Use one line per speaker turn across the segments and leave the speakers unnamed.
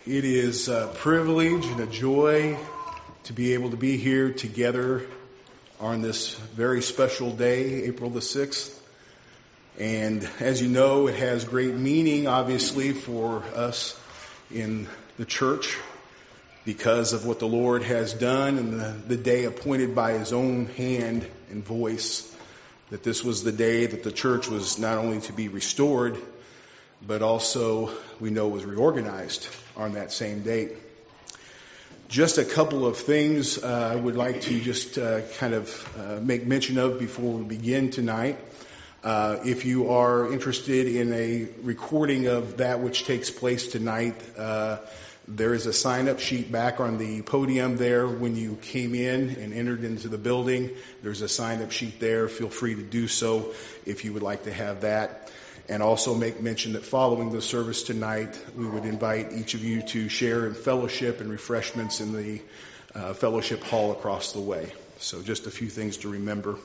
It is a privilege and a joy to be able to be here together on this very special day, April the 6th. And as you know, it has great meaning, obviously, for us in the church because of what the Lord has done and the day appointed by His own hand and voice, that this was the day that the church was not only to be restored, but also we know was reorganized on that same date. Just a couple of things I would like to just make mention of before we begin tonight. If you are interested in a recording of that which takes place tonight, there is a sign-up sheet back on the podium there when you came in and entered into the building. There's a sign-up sheet there. Feel free to do so if you would like to have that. And also make mention that following the service tonight, we would invite each of you to share in fellowship and refreshments in the fellowship hall across the way. So just a few things to remember.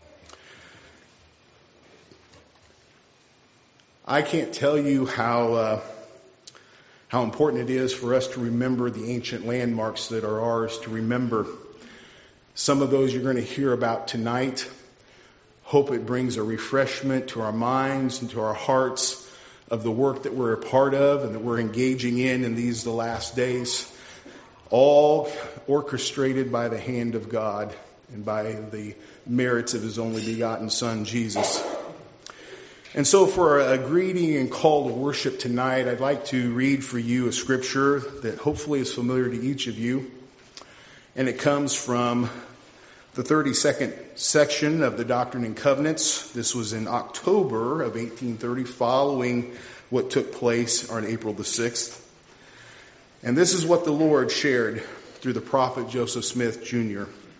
I can't tell you how important it is for us to remember the ancient landmarks that are ours to remember. Some of those you're going to hear about tonight. Hope it brings a refreshment to our minds and to our hearts of the work that we're a part of and that we're engaging in these the last days. All orchestrated by the hand of God and by the merits of His only begotten Son, Jesus. And so for a greeting and call to worship tonight, I'd like to read for you a scripture that hopefully is familiar to each of you. And it comes from the 32nd section of the Doctrine and Covenants. This was in October of 1830, following what took place on April the 6th. And this is what the Lord shared through the prophet Joseph Smith, Jr.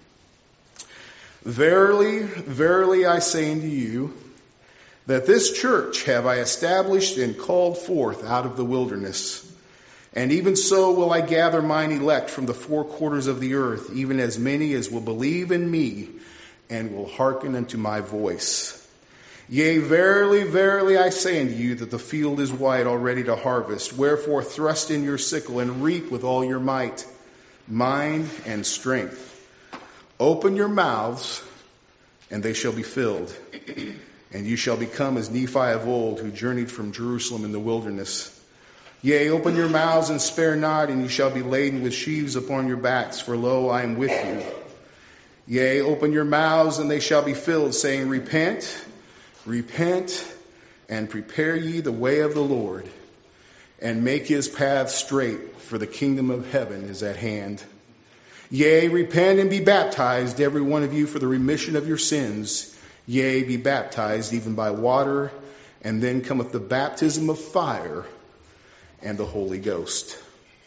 Verily, verily, I say unto you, that this church have I established and called forth out of the wilderness. And even so will I gather mine elect from the four quarters of the earth, even as many as will believe in me and will hearken unto my voice. Yea, verily, verily, I say unto you that the field is white already to harvest. Wherefore thrust in your sickle and reap with all your might, mind and strength. Open your mouths, and they shall be filled. And you shall become as Nephi of old, who journeyed from Jerusalem in the wilderness. Yea, open your mouths and spare not, and you shall be laden with sheaves upon your backs, for lo, I am with you. Yea, open your mouths, and they shall be filled, saying, Repent, repent, and prepare ye the way of the Lord, and make His path straight, for the kingdom of heaven is at hand. Yea, repent and be baptized, every one of you, for the remission of your sins. Yea, be baptized even by water, and then cometh the baptism of fire and the Holy Ghost.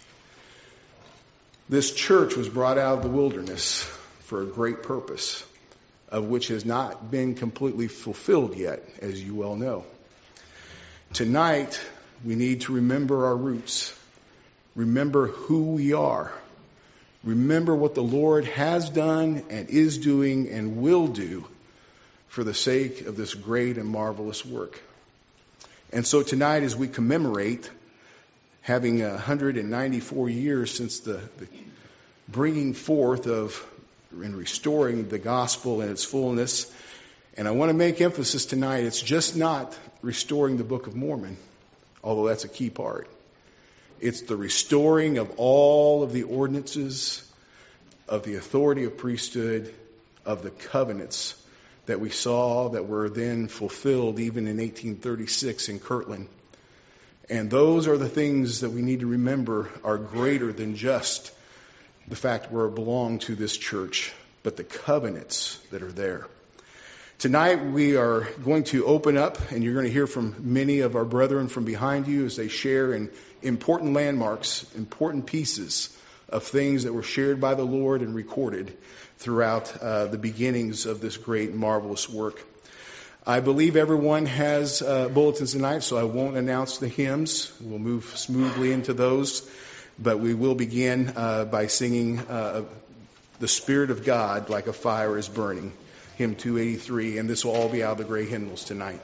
This church was brought out of the wilderness for a great purpose, of which has not been completely fulfilled yet, as you well know. Tonight, we need to remember our roots. Remember who we are. Remember what the Lord has done and is doing and will do for the sake of this great and marvelous work. And so tonight, as we commemorate having 194 years since the bringing forth of and restoring the gospel in its fullness. And I want to make emphasis tonight, it's just not restoring the Book of Mormon, although that's a key part. It's the restoring of all of the ordinances, of the authority of priesthood, of the covenants that we saw that were then fulfilled even in 1836 in Kirtland. And those are the things that we need to remember are greater than just the fact we belong to this church, but the covenants that are there. Tonight we are going to open up, and you're going to hear from many of our brethren from behind you as they share in important landmarks, important pieces of things that were shared by the Lord and recorded throughout the beginnings of this great and marvelous work. I believe everyone has bulletins tonight, so I won't announce the hymns. We'll move smoothly into those. But we will begin by singing The Spirit of God Like a Fire is Burning, hymn 283. And this will all be out of the gray hymnals tonight.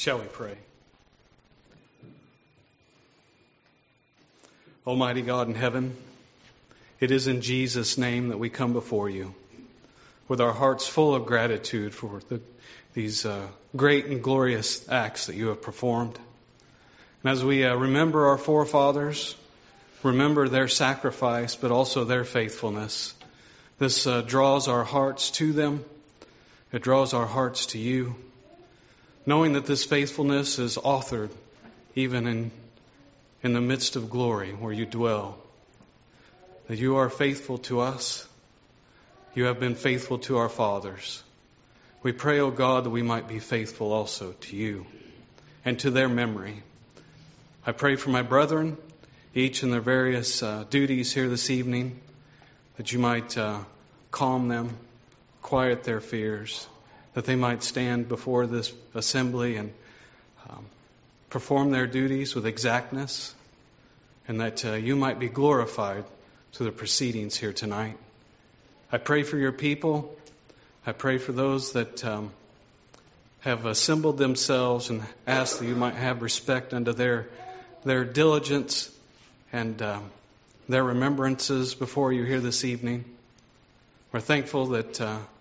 Shall we pray? Almighty God in heaven, it is in Jesus' name that we come before you with our hearts full of gratitude for these great and glorious acts that you have performed. And as we remember our forefathers, remember their sacrifice, but also their faithfulness, this draws our hearts to them. It draws our hearts to you, knowing that this faithfulness is authored even in the midst of glory where you dwell. That you are faithful to us. You have been faithful to our fathers. We pray, O God, that we might be faithful also to you and to their memory. I pray for my brethren, each in their various duties here this evening, that you might calm them, quiet their fears, that they might stand before this assembly and perform their duties with exactness, and that you might be glorified through the proceedings here tonight. I pray for your people. I pray for those that have assembled themselves and ask that you might have respect unto their diligence and their remembrances before you here this evening. We're thankful that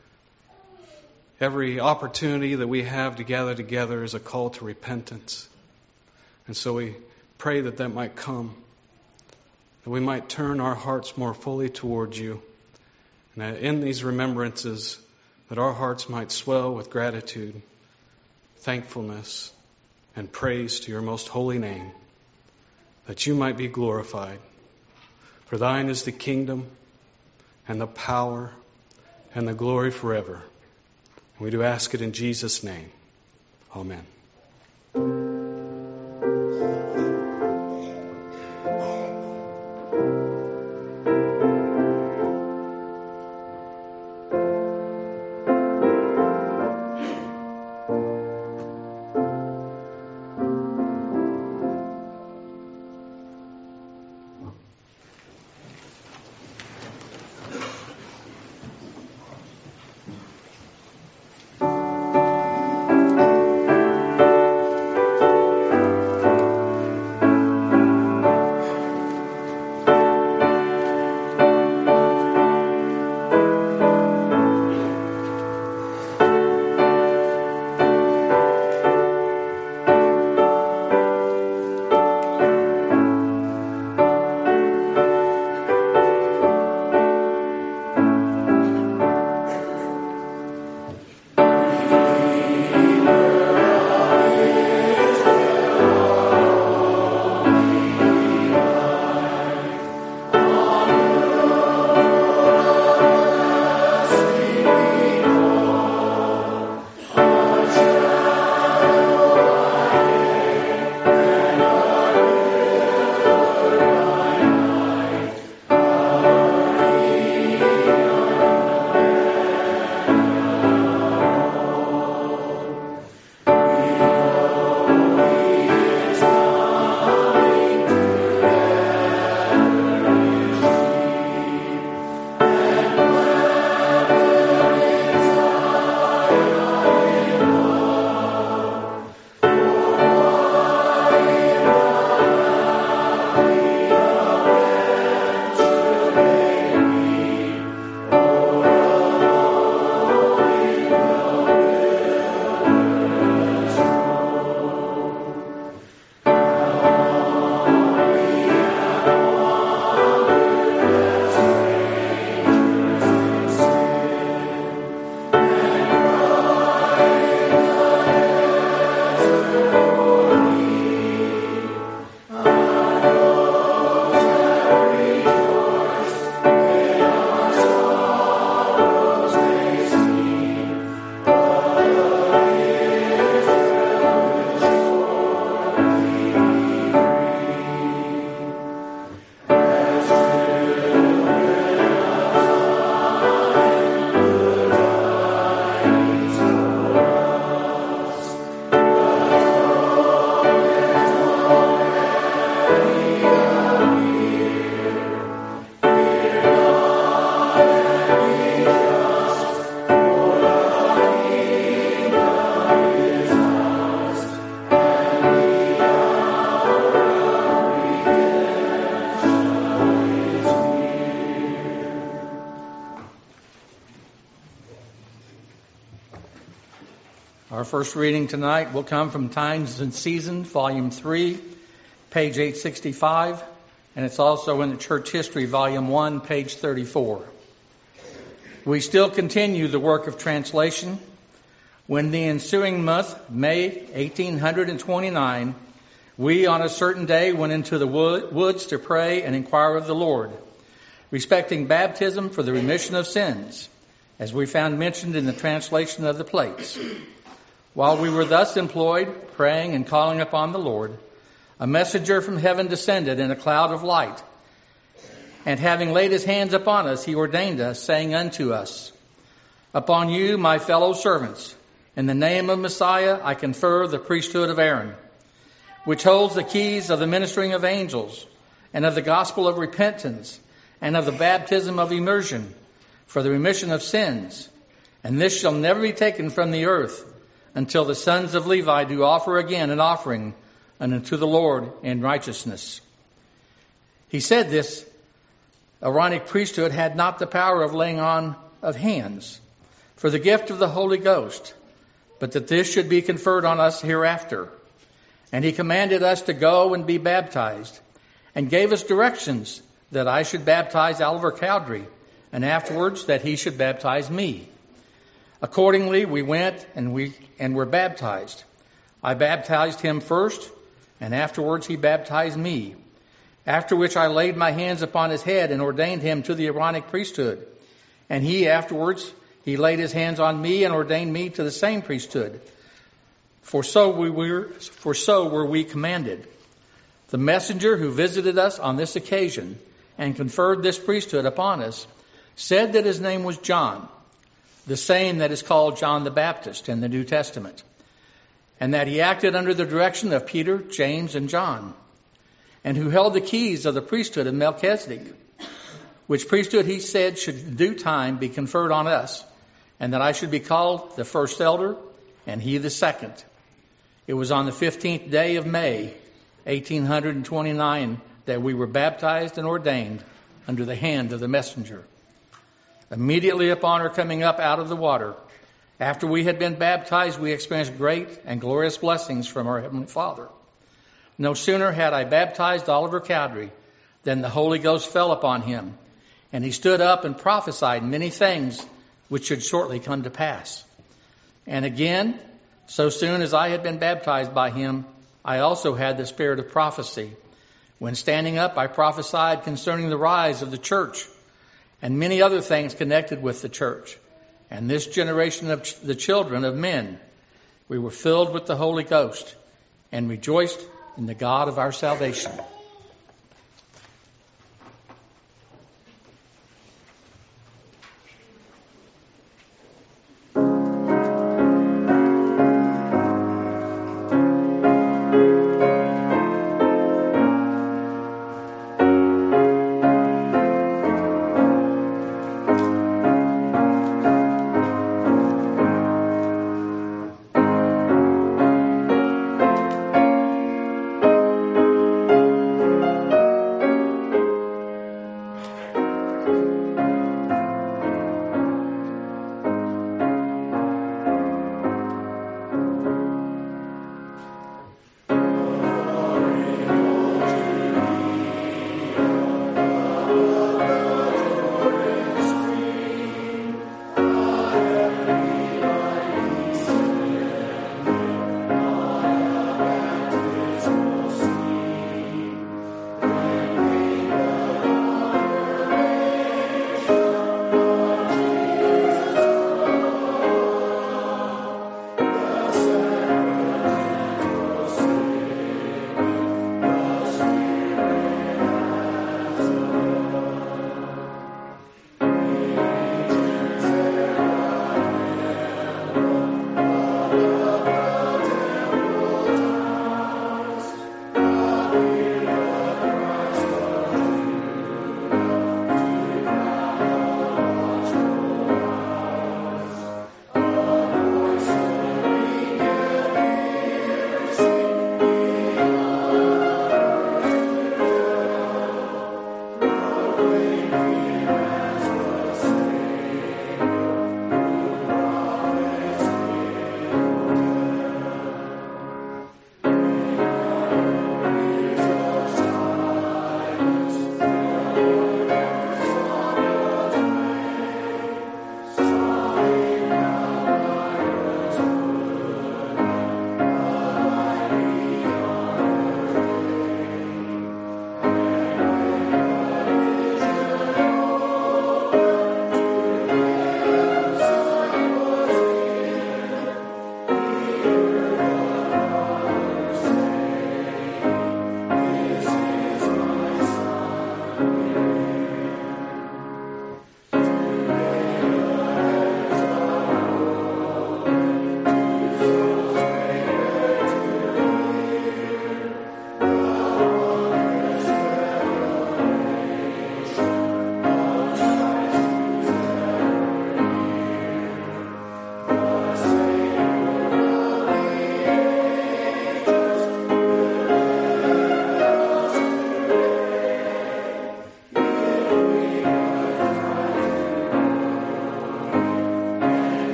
every opportunity that we have to gather together is a call to repentance. And so we pray that that might come, that we might turn our hearts more fully towards you. And that in these remembrances, that our hearts might swell with gratitude, thankfulness, and praise to your most holy name, that you might be glorified. For thine is the kingdom and the power and the glory forever. And we do ask it in Jesus' name. Amen.
Our first reading tonight will come from Times and Seasons, Volume 3, page 865, and it's also in the Church History, Volume 1, page 34. We still continue the work of translation. When the ensuing month, May 1829, we on a certain day went into the woods to pray and inquire of the Lord, respecting baptism for the remission of sins, as we found mentioned in the translation of the plates. While we were thus employed, praying and calling upon the Lord, a messenger from heaven descended in a cloud of light. And having laid his hands upon us, he ordained us, saying unto us, Upon you, my fellow servants, in the name of Messiah, I confer the priesthood of Aaron, which holds the keys of the ministering of angels, and of the gospel of repentance, and of the baptism of immersion, for the remission of sins. And this shall never be taken from the earth, until the sons of Levi do offer again an offering unto the Lord in righteousness. He said this Aaronic priesthood had not the power of laying on of hands for the gift of the Holy Ghost, but that this should be conferred on us hereafter. And he commanded us to go and be baptized, and gave us directions that I should baptize Oliver Cowdery, and afterwards that he should baptize me. Accordingly, we went and were baptized. I baptized him first, and afterwards he baptized me. After which I laid my hands upon his head and ordained him to the Aaronic priesthood. And he laid his hands on me and ordained me to the same priesthood. For so were we commanded. The messenger who visited us on this occasion and conferred this priesthood upon us said that his name was John, the same that is called John the Baptist in the New Testament, and that he acted under the direction of Peter, James, and John, and who held the keys of the priesthood of Melchizedek, which priesthood he said should in due time be conferred on us, and that I should be called the first elder, and he the second. It was on the 15th day of May, 1829, that we were baptized and ordained under the hand of the messenger. Immediately upon our coming up out of the water, after we had been baptized, we experienced great and glorious blessings from our Heavenly Father. No sooner had I baptized Oliver Cowdery than the Holy Ghost fell upon him, and he stood up and prophesied many things which should shortly come to pass. And again, so soon as I had been baptized by him, I also had the spirit of prophecy. When standing up, I prophesied concerning the rise of the church and many other things connected with the church. And this generation of the children of men, we were filled with the Holy Ghost and rejoiced in the God of our salvation.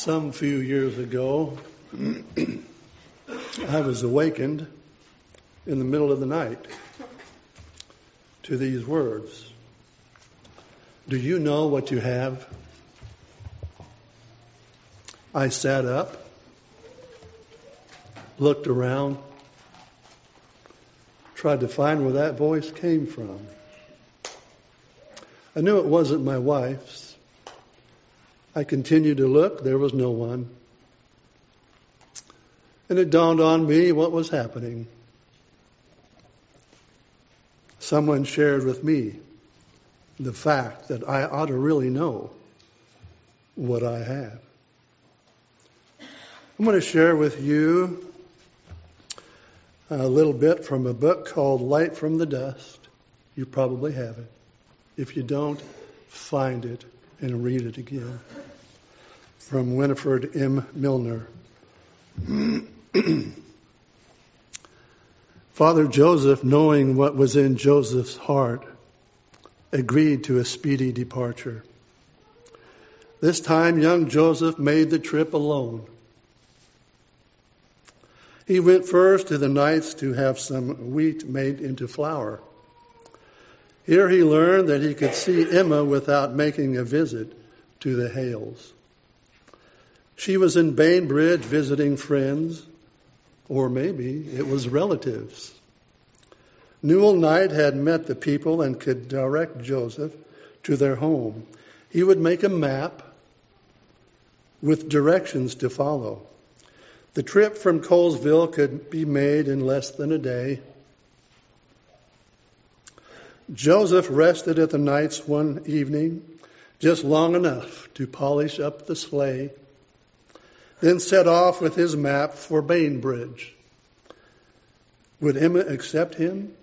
Some few years ago, I was awakened in the middle of the night to these words. Do you know what you have? I sat up, looked around, tried to find where that voice came from. I knew it wasn't my wife's. I continued to look. There was no one. And it dawned on me what was happening. Someone shared with me the fact that I ought to really know what I have. I'm going to share with you a little bit from a book called Light from the Dust. You probably have it. If you don't, find it and read it again. From Winifred M. Milner. Father Joseph, knowing what was in Joseph's heart, agreed to a speedy departure. This time, young Joseph made the trip alone. He went first to the Knights to have some wheat made into flour. Here he learned that he could see Emma without making a visit to the Hales. She was in Bainbridge visiting friends, or maybe it was relatives. Newell Knight had met the people and could direct Joseph to their home. He would make a map with directions to follow. The trip from Colesville could be made in less than a day. Joseph rested at the Knights one evening, just long enough to polish up the sleigh, then set off with his map for Bainbridge. Would Emma accept him?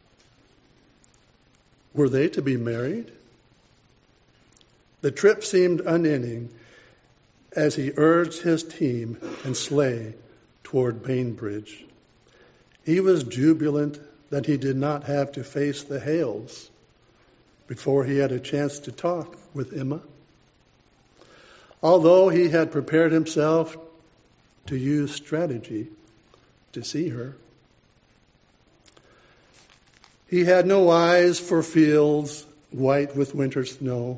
Were they to be married? The trip seemed unending as he urged his team and sleigh toward Bainbridge. He was jubilant that he did not have to face the Hales before he had a chance to talk with Emma. Although he had prepared himself to use strategy to see her. He had no eyes for fields white with winter snow.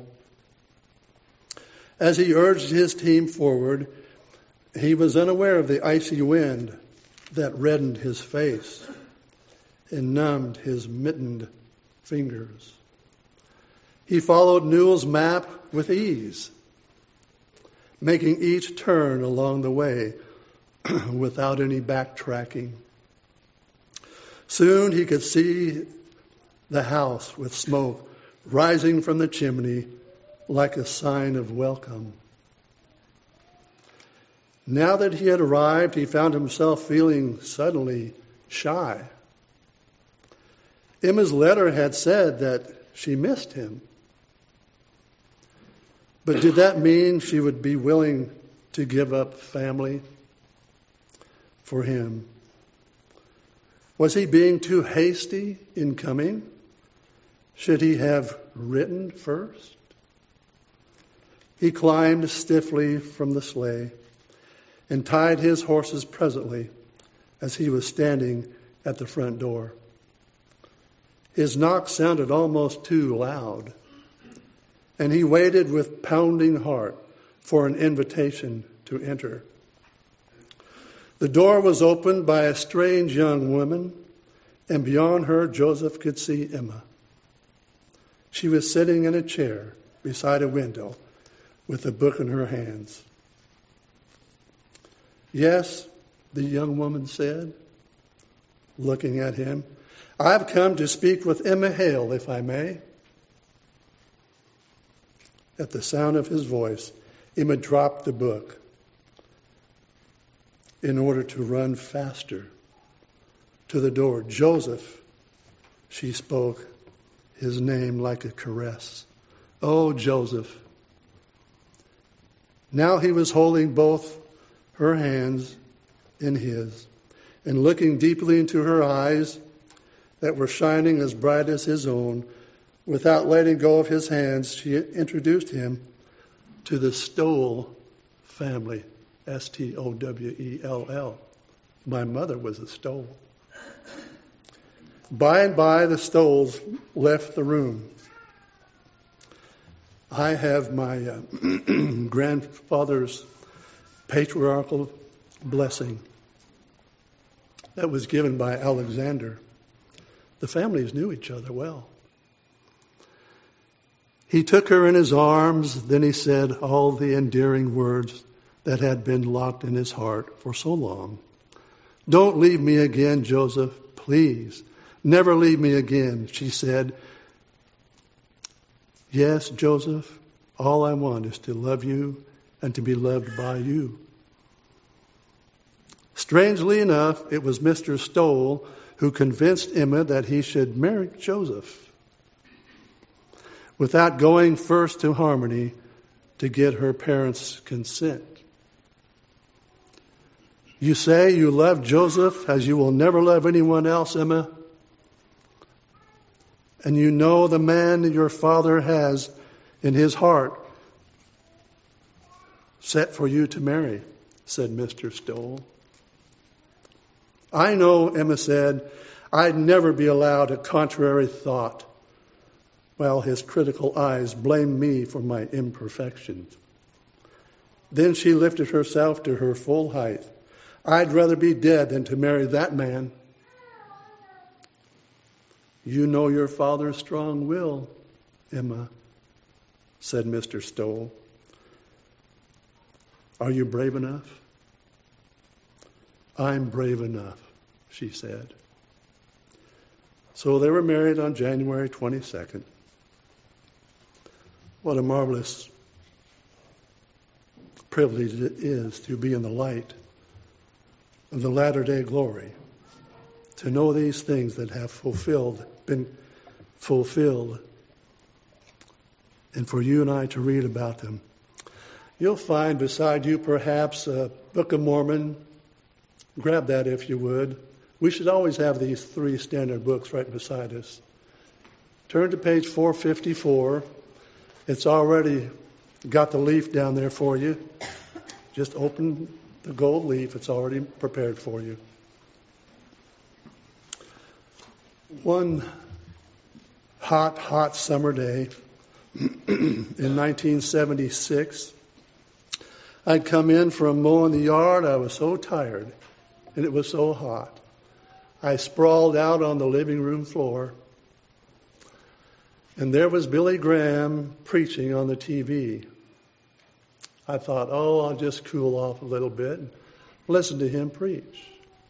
As he urged his team forward, he was unaware of the icy wind that reddened his face and numbed his mittened fingers. He followed Newell's map with ease, making each turn along the way without any backtracking. Soon he could see the house with smoke rising from the chimney like a sign of welcome. Now that he had arrived, he found himself feeling suddenly shy. Emma's letter had said that she missed him. But did that mean she would be willing to give up family for him? Was he being too hasty in coming? Should he have written first? He climbed stiffly from the sleigh and tied his horses presently as he was standing at the front door. His knock sounded almost too loud, and he waited with pounding heart for an invitation to enter. The door was opened by a strange young woman, and beyond her Joseph could see Emma. She was sitting in a chair beside a window with a book in her hands. Yes, the young woman said, looking at him, I've come to speak with Emma Hale, if I may. At the sound of his voice, Emma dropped the book in order to run faster to the door. Joseph, she spoke his name like a caress. Oh, Joseph. Now he was holding both her hands in his and looking deeply into her eyes that were shining as bright as his own. Without letting go of his hands, she introduced him to the Stowell family, Stowell. My mother was a Stoll. By and by, the Stowells left the room. I have my grandfather's patriarchal blessing that was given by Alexander. The families knew each other well. He took her in his arms, then he said all the endearing words that had been locked in his heart for so long. "Don't leave me again, Joseph, please. Never leave me again," she said. "Yes, Joseph, all I want is to love you and to be loved by you." Strangely enough, it was Mr. Stowell who convinced Emma that he should marry Joseph, without going first to Harmony to get her parents' consent. "You say you love Joseph as you will never love anyone else, Emma? And you know the man your father has in his heart set for you to marry," said Mr. Stowell. "I know," Emma said. "I'd never be allowed a contrary thought," while his critical eyes blamed me for my imperfections. Then she lifted herself to her full height. "I'd rather be dead than to marry that man." "You know your father's strong will, Emma," said Mr. Stowell. "Are you brave enough?" "I'm brave enough," she said. So they were married on January 22nd. What a marvelous privilege it is to be in the light of the latter-day glory, to know these things that have been fulfilled, and for you and I to read about them. You'll find beside you perhaps a Book of Mormon. Grab that if you would. We should always have these 3 standard books right beside us. Turn to page 454. It's already got the leaf down there for you. Just open the gold leaf. It's already prepared for you. One hot summer day in 1976, I'd come in from mowing the yard. I was so tired, and it was so hot. I sprawled out on the living room floor, and there was Billy Graham preaching on the TV. I thought, I'll just cool off a little bit and listen to him preach.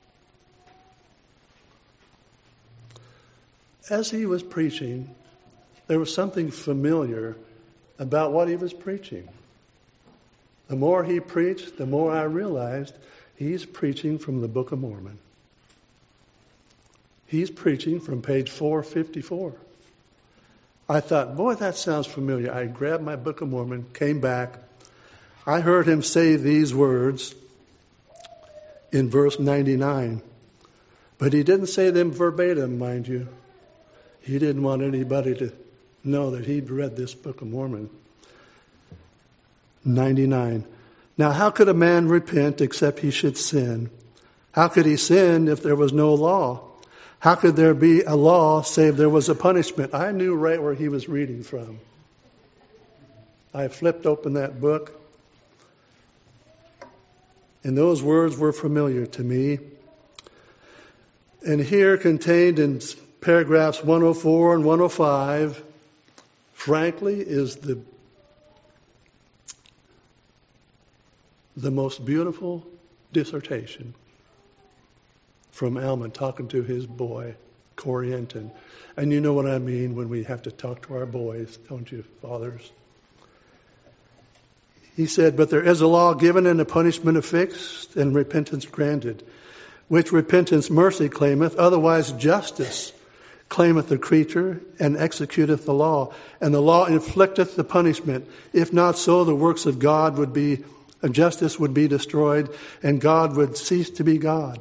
As he was preaching, there was something familiar about what he was preaching. The more he preached, the more I realized he's preaching from the Book of Mormon. He's preaching from page 454. I thought, boy, that sounds familiar. I grabbed my Book of Mormon, came back. I heard him say these words in verse 99. But he didn't say them verbatim, mind you. He didn't want anybody to know that he'd read this Book of Mormon. 99. Now, how could a man repent except he should sin? How could he sin if there was no law? How could there be a law save there was a punishment? I knew right where he was reading from. I flipped open that book, and those words were familiar to me. And here, contained in paragraphs 104 and 105, frankly, is the most beautiful dissertation from Alman talking to his boy, Corey Enton. And you know what I mean when we have to talk to our boys, don't you, fathers? He said, but there is a law given and a punishment affixed and repentance granted, which repentance mercy claimeth, otherwise justice claimeth the creature and executeth the law. And the law inflicteth the punishment. If not so, the works of God would be, justice would be destroyed, and God would cease to be God.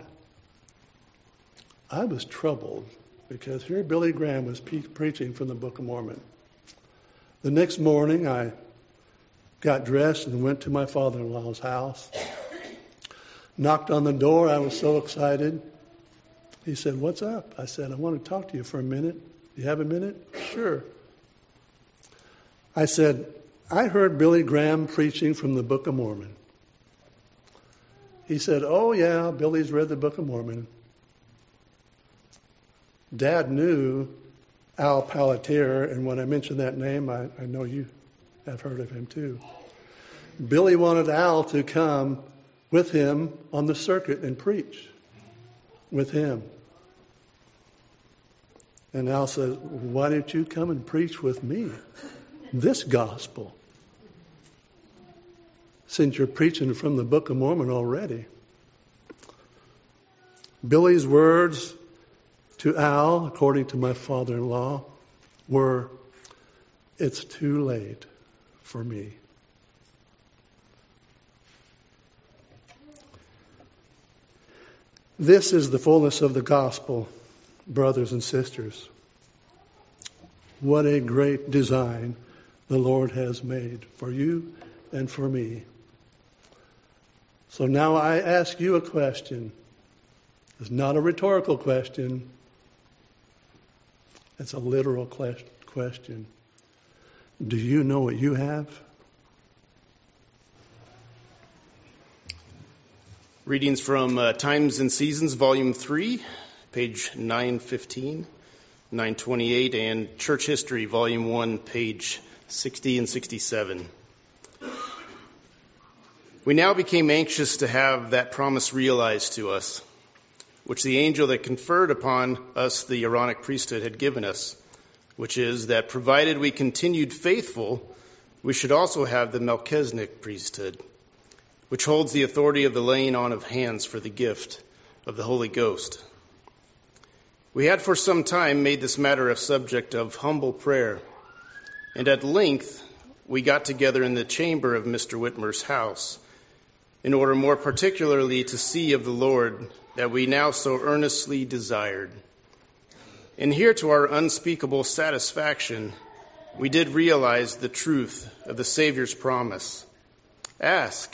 I was troubled because here Billy Graham was preaching from the Book of Mormon. The next morning, I got dressed, and went to my father-in-law's house. Knocked on the door. I was so excited. He said, "What's up?" I said, "I want to talk to you for a minute. You have a minute?" "Sure." I said, "I heard Billy Graham preaching from the Book of Mormon." He said, "Oh, yeah, Billy's read the Book of Mormon." Dad knew Al Palatier, and when I mentioned that name, I know you have heard of him too. Billy wanted Al to come with him on the circuit and preach with him. And Al said, "Why don't you come and preach with me this gospel, since you're preaching from the Book of Mormon already?" Billy's words to Al, according to my father-in-law, were, "It's too late for me." This is the fullness of the gospel, brothers and sisters. What a great design the Lord has made for you and for me. So now I ask you a question. It's not a rhetorical question. It's a literal question. Do you know what you have?
Readings from Times and Seasons, Volume 3, page 915, 928, and Church History, Volume 1, page 60 and 67. We now became anxious to have that promise realized to us, which the angel that conferred upon us the Aaronic priesthood had given us, which is that provided we continued faithful, we should also have the Melchizedek priesthood, which holds the authority of the laying on of hands for the gift of the Holy Ghost. We had for some time made this matter a subject of humble prayer, and at length we got together in the chamber of Mr. Whitmer's house, in order more particularly to see of the Lord that we now so earnestly desired. And here, to our unspeakable satisfaction, we did realize the truth of the Savior's promise. Ask,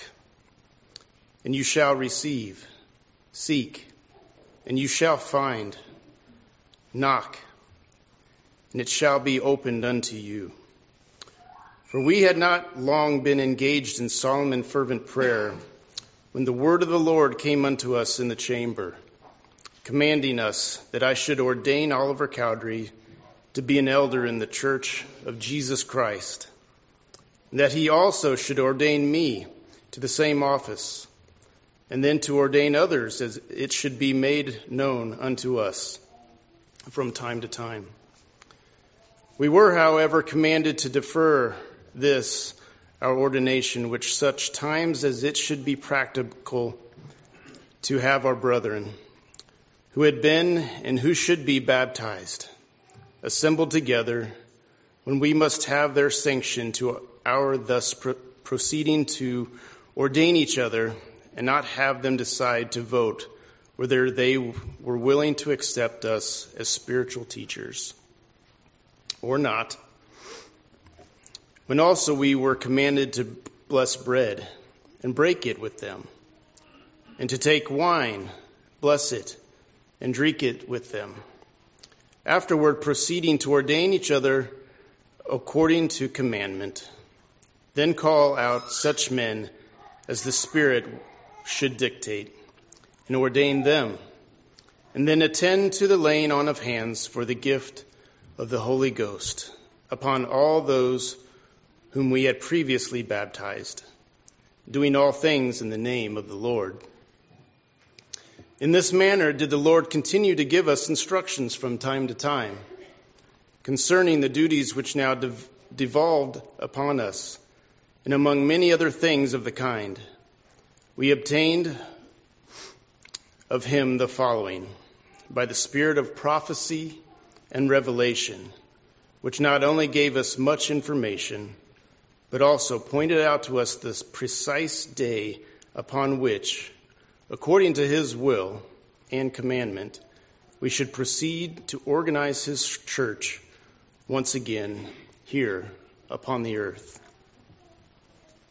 and you shall receive. Seek, and you shall find. Knock, and it shall be opened unto you. For we had not long been engaged in solemn and fervent prayer when the word of the Lord came unto us in the chamber, commanding us that I should ordain Oliver Cowdery to be an elder in the church of Jesus Christ, and that he also should ordain me to the same office, and then to ordain others as it should be made known unto us from time to time. We were, however, commanded to defer this, our ordination, which such times as it should be practical to have our brethren, who had been and who should be baptized, assembled together, when we must have their sanction to our thus proceeding to ordain each other, and not have them decide to vote whether they were willing to accept us as spiritual teachers or not. When also we were commanded to bless bread and break it with them, and to take wine, bless it, and drink it with them. Afterward, proceeding to ordain each other according to commandment. Then call out such men as the Spirit should dictate, and ordain them, and then attend to the laying on of hands for the gift of the Holy Ghost upon all those whom we had previously baptized, doing all things in the name of the Lord. In this manner did the Lord continue to give us instructions from time to time concerning the duties which now devolved upon us, and among many other things of the kind. We obtained of him the following: by the spirit of prophecy and revelation, which not only gave us much information, but also pointed out to us the precise day upon which, according to his will and commandment, we should proceed to organize his church once again here upon the earth.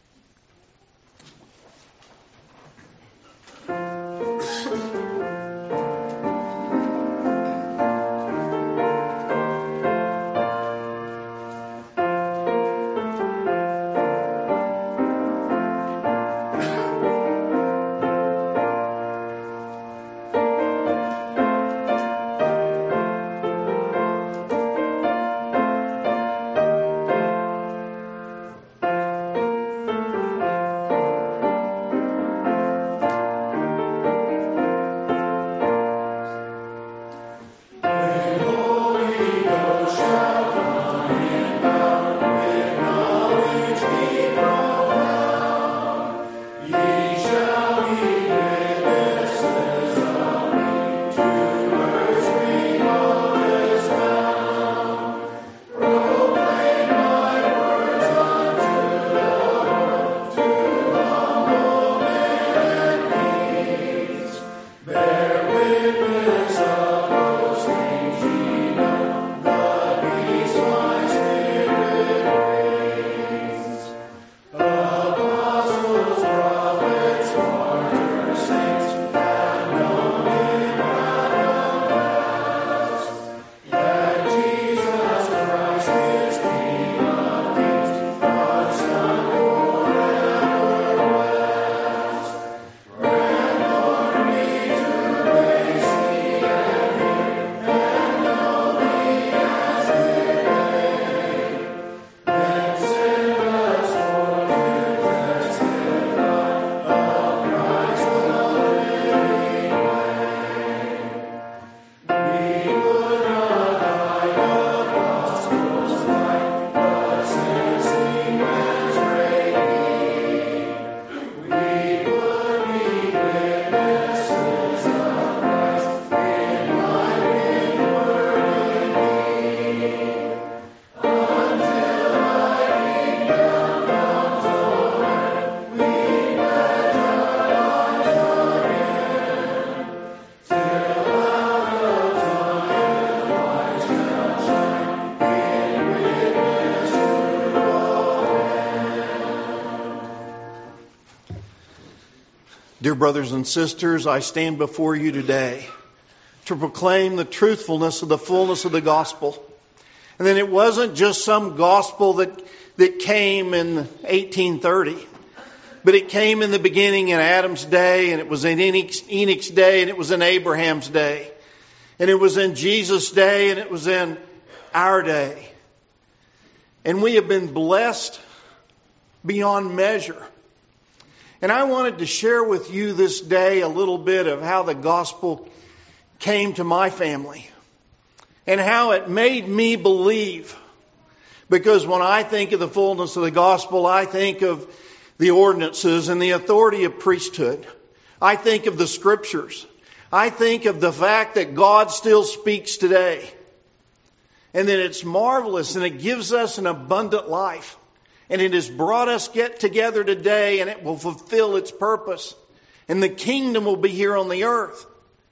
Dear brothers and sisters, I stand before you today to proclaim the truthfulness of the fullness of the gospel. And then it wasn't just some gospel that came in 1830, but it came in the beginning in Adam's day, and it was in Enoch's day, and it was in Abraham's day, and it was in Jesus' day, and it was in our day. And we have been blessed beyond measure. And I wanted to share with you this day a little bit of how the gospel came to my family and how it made me believe. Because when I think of the fullness of the gospel, I think of the ordinances and the authority of priesthood. I think of the scriptures. I think of the fact that God still speaks today. And that it's marvelous and it gives us an abundant life. And it has brought us get together today, and it will fulfill its purpose. And the kingdom will be here on the earth.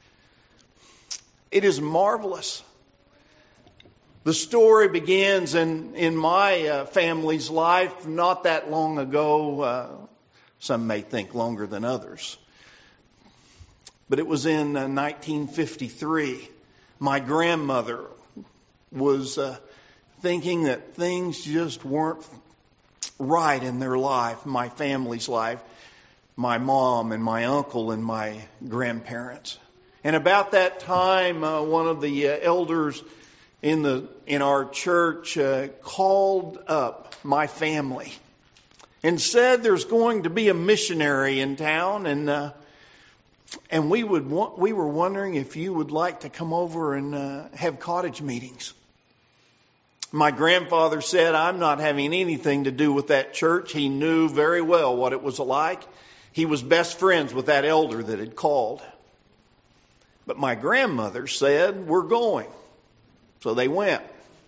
It is marvelous. The story begins in my family's life not that long ago. Some may think longer than others. But it was in 1953. My grandmother was thinking that things just weren't right in their life, my family's life, my mom and my uncle and my grandparents. And about that time, one of the elders in our church called up my family and said there's going to be a missionary in town, and we were wondering if you would like to come over and have cottage meetings. My grandfather said, I'm not having anything to do with that church. He knew very well what it was like. He was best friends with that elder that had called. But my grandmother said, we're going. So they went.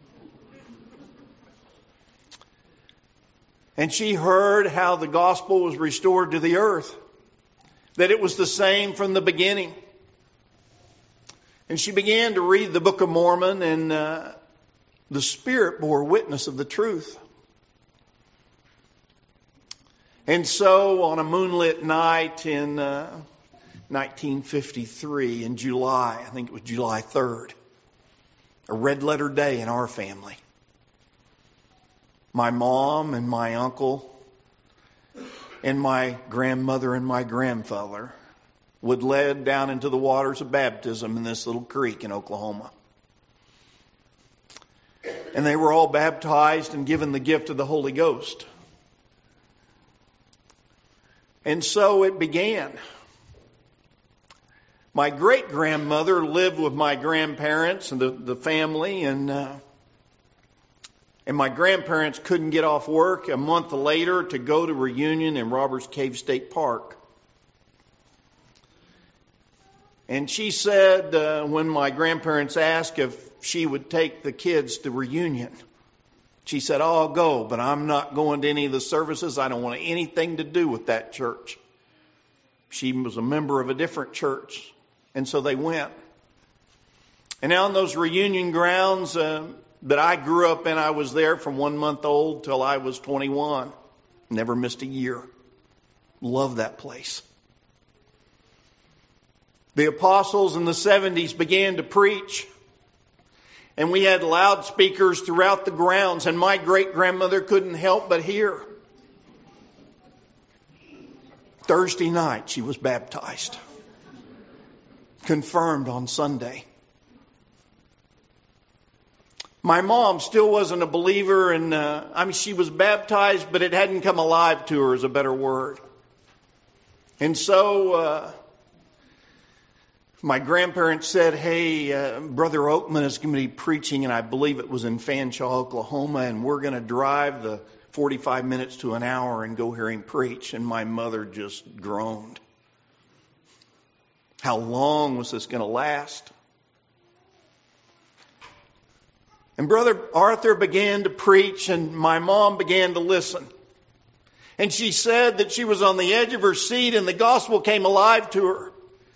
And she heard how the gospel was restored to the earth. That it was the same from the beginning. And she began to read the Book of Mormon, and the Spirit bore witness of the truth. And so on a moonlit night in 1953 in July, I think it was July 3rd, a red letter day in our family, my mom and my uncle and my grandmother and my grandfather were led down into the waters of baptism in this little creek in Oklahoma. And they were all baptized and given the gift of the Holy Ghost. And so it began. My great-grandmother lived with my grandparents and the family, and my grandparents couldn't get off work a month later to go to reunion in Robbers Cave State Park. And she said when my grandparents asked if she would take the kids to reunion, she said, I'll go, but I'm not going to any of the services. I don't want anything to do with that church. She was a member of a different church. And so they went. And now on those reunion grounds that I grew up in, I was there from 1 month old till I was 21. Never missed a year. Loved that place. The apostles in the 70s began to preach. And we had loudspeakers throughout the grounds, and my great-grandmother couldn't help but hear. Thursday night, she was baptized. Confirmed on Sunday. My mom still wasn't a believer, and she was baptized, but it hadn't come alive to her, is a better word. And so my grandparents said, hey, Brother Oakman is going to be preaching, and I believe it was in Fanshawe, Oklahoma, and we're going to drive the 45 minutes to an hour and go hear him preach. And my mother just groaned. How long was this going to last? And Brother Arthur began to preach, and my mom began to listen. And she said that she was on the edge of her seat, and the gospel came alive to her.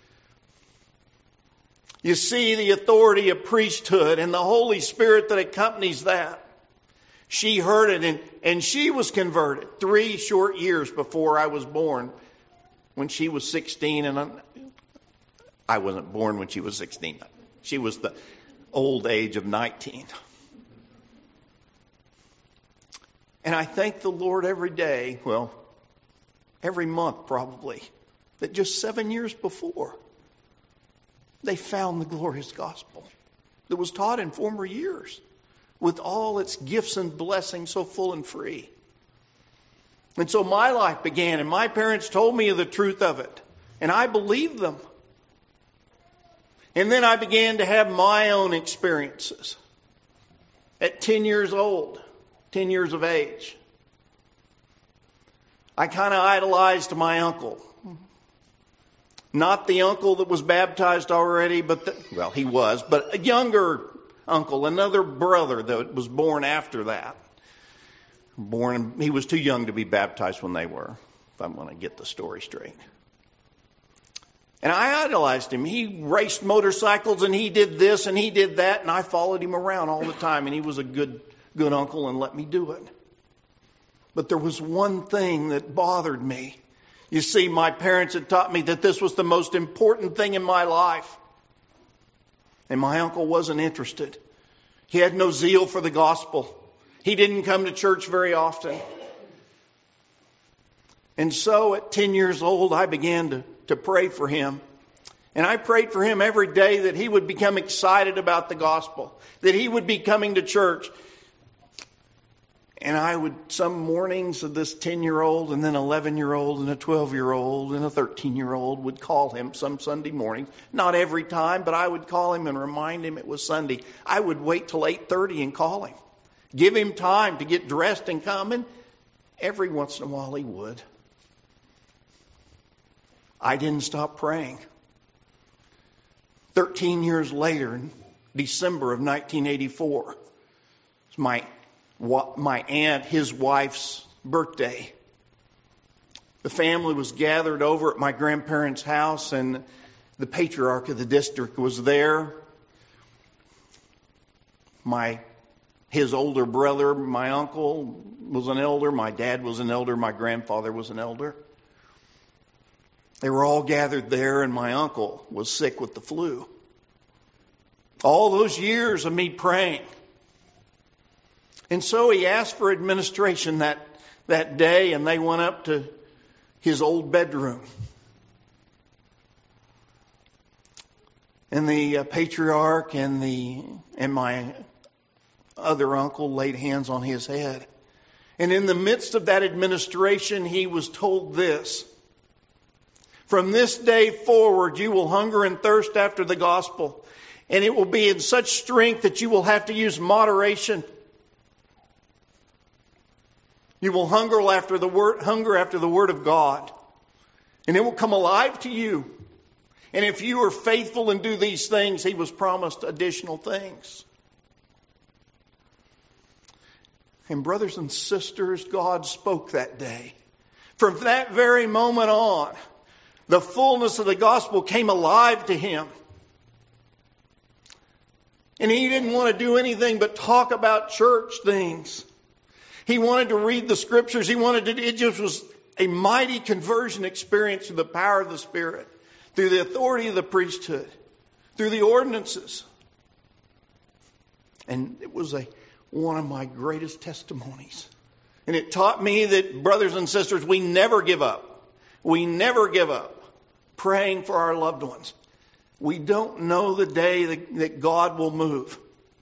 You see the authority of priesthood and the Holy Spirit that accompanies that. She heard it, and she was converted 3 short years before I was born. when she was 16, and I wasn't born when she was 16. She was the old age of 19. And I thank the Lord every day, well, every month probably, that just 7 years before, they found the glorious gospel that was taught in former years with all its gifts and blessings so full and free. And so my life began, and my parents told me of the truth of it, and I believed them. And then I began to have my own experiences. At 10 years old, 10 years of age, I kind of idolized my uncle. Not the uncle that was baptized already, but he was, but a younger uncle, another brother that was born after that. He was too young to be baptized when they were, if I'm going to get the story straight. And I idolized him. He raced motorcycles and he did this and he did that, and I followed him around all the time, and he was a good uncle and let me do it. But there was one thing that bothered me. You see, my parents had taught me that this was the most important thing in my life. And my uncle wasn't interested. He had no zeal for the gospel. He didn't come to church very often. And so at 10 years old, I began to pray for him. And I prayed for him every day that he would become excited about the gospel, that he would be coming to church. And I would, some mornings of this 10-year-old and then 11-year-old and a 12-year-old and a 13-year-old would call him some Sunday morning. Not every time, but I would call him and remind him it was Sunday. I would wait till 8:30 and call him. Give him time to get dressed and come, and every once in a while he would. I didn't stop praying. 13 years later, in December of 1984, it's my aunt, his wife's birthday. The family was gathered over at my grandparents' house, and the patriarch of the district was there. His older brother, my uncle, was an elder. My dad was an elder. My grandfather was an elder. They were all gathered there, and my uncle was sick with the flu. All those years of me praying. And so he asked for administration that day, and they went up to his old bedroom. And the patriarch and my other uncle laid hands on his head. And in the midst of that administration, he was told this: from this day forward, you will hunger and thirst after the gospel, and it will be in such strength that you will have to use moderation. You will hunger after the word of God, and it will come alive to you. And if you are faithful and do these things, he was promised additional things. And brothers and sisters, God spoke that day. From that very moment on, the fullness of the gospel came alive to him. And he didn't want to do anything but talk about church things. He wanted to read the scriptures. It just was a mighty conversion experience through the power of the Spirit, through the authority of the priesthood, through the ordinances. And it was one of my greatest testimonies. And it taught me that, brothers and sisters, we never give up. We never give up praying for our loved ones. We don't know the day that God will move.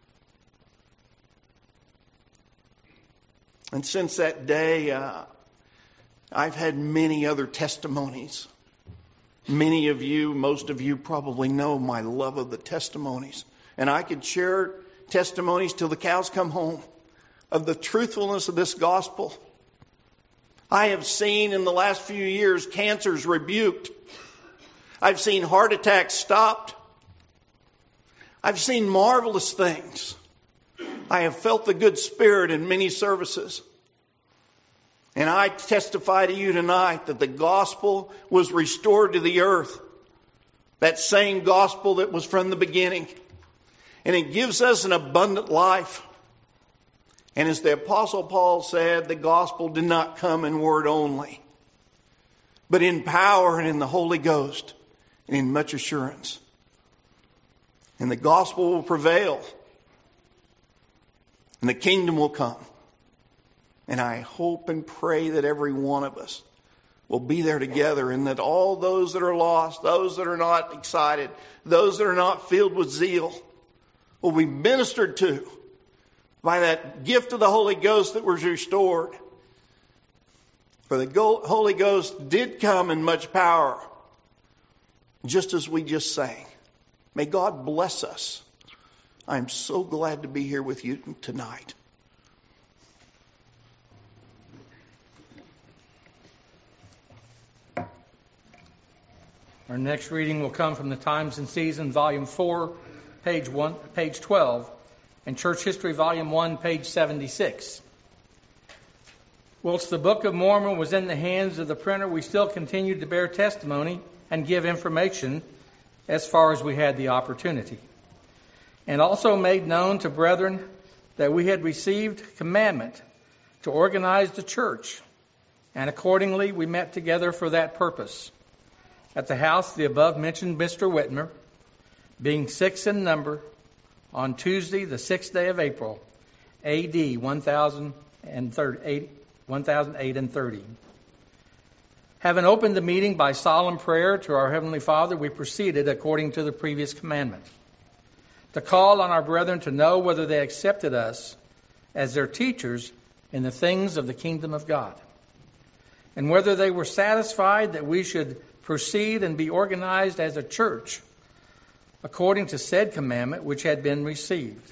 And since that day, I've had many other testimonies. Many of you, most of you probably know my love of the testimonies. And I could share testimonies till the cows come home of the truthfulness of this gospel. I have seen in the last few years cancers rebuked. I've seen heart attacks stopped. I've seen marvelous things. I have felt the good Spirit in many services. And I testify to you tonight that the gospel was restored to the earth. That same gospel that was from the beginning. And it gives us an abundant life. And as the Apostle Paul said, the gospel did not come in word only, but in power and in the Holy Ghost and in much assurance. And the gospel will prevail. And the kingdom will come. And I hope and pray that every one of us will be there together, and that all those that are lost, those that are not excited, those that are not filled with zeal, will be ministered to by that gift of the Holy Ghost that was restored. For the Holy Ghost did come in much power, just as we just sang. May God bless us. I'm so glad to be here with you tonight.
Our next reading will come from the Times and Seasons, Volume 4, page 12, and Church History, Volume 1, page 76. Whilst the Book of Mormon was in the hands of the printer, we still continued to bear testimony and give information as far as we had the opportunity, and also made known to brethren that we had received commandment to organize the church, and accordingly we met together for that purpose at the house of the above-mentioned Mr. Whitmer, being 6 in number, on Tuesday, the 6th day of April, A.D. 1008 and 30. Having opened the meeting by solemn prayer to our Heavenly Father, we proceeded according to the previous commandment, to call on our brethren to know whether they accepted us as their teachers in the things of the kingdom of God, and whether they were satisfied that we should proceed and be organized as a church according to said commandment which had been received.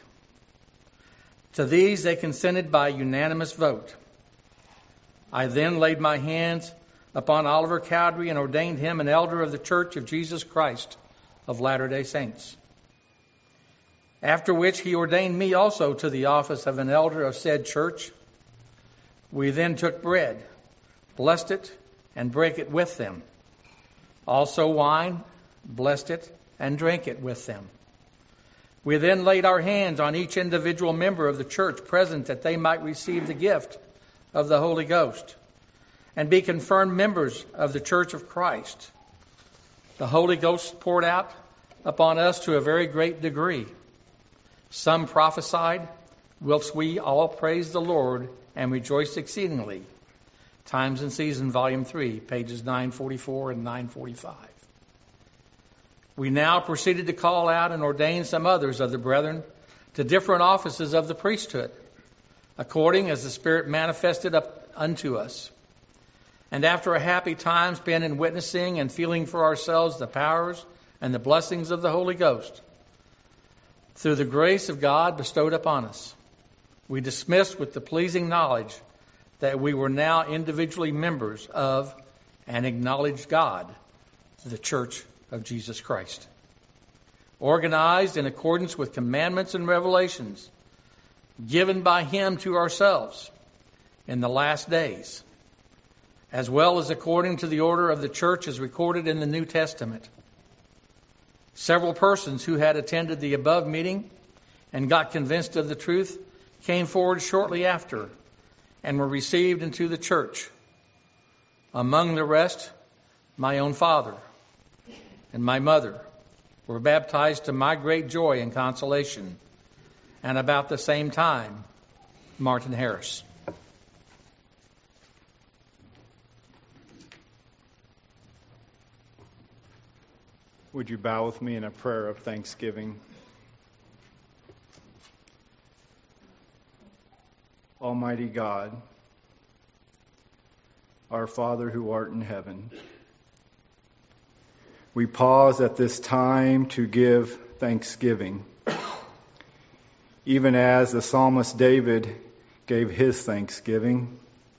To these they consented by unanimous vote. I then laid my hands upon Oliver Cowdery and ordained him an elder of the Church of Jesus Christ of Latter-day Saints. After which he ordained me also to the office of an elder of said church. We then took bread, blessed it, and brake it with them. Also wine, blessed it, and drank it with them. We then laid our hands on each individual member of the church present, that they might receive the gift of the Holy Ghost and be confirmed members of the Church of Christ. The Holy Ghost poured out upon us to a very great degree. Some prophesied, whilst we all praised the Lord and rejoiced exceedingly. Times and Seasons, Volume 3, pages 944 and 945. We now proceeded to call out and ordain some others of the brethren to different offices of the priesthood, according as the Spirit manifested up unto us. And after a happy time spent in witnessing and feeling for ourselves the powers and the blessings of the Holy Ghost, through the grace of God bestowed upon us, we dismissed with the pleasing knowledge that we were now individually members of and acknowledged God, the Church of Jesus Christ, organized in accordance with commandments and revelations given by Him to ourselves in the last days, as well as according to the order of the church as recorded in the New Testament. Several persons who had attended the above meeting and got convinced of the truth came forward shortly after and were received into the church. Among the rest, my own father and my mother were baptized to my great joy and consolation, and about the same time, Martin Harris.
Would you bow with me in a prayer of thanksgiving? Almighty God, our Father who art in heaven, we pause at this time to give thanksgiving, even as the psalmist David gave his thanksgiving.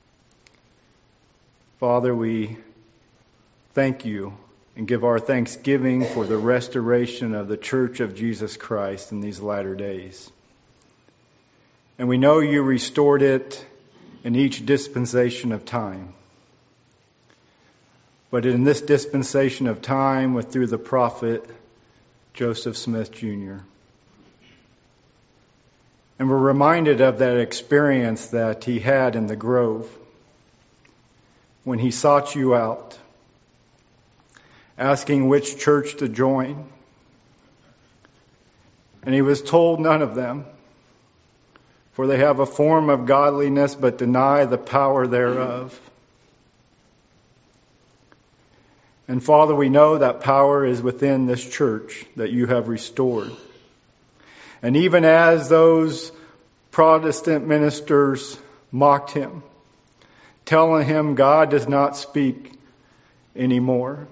Father, we thank you and give our thanksgiving for the restoration of the Church of Jesus Christ in these latter days. And we know you restored it in each dispensation of time. But in this dispensation of time, through the prophet Joseph Smith Jr. And we're reminded of that experience that he had in the grove when he sought you out asking which church to join. And he was told none of them, for they have a form of godliness but deny the power thereof. And Father, we know that power is within this church that you have restored. And even as those Protestant ministers mocked him, telling him God does not speak anymore.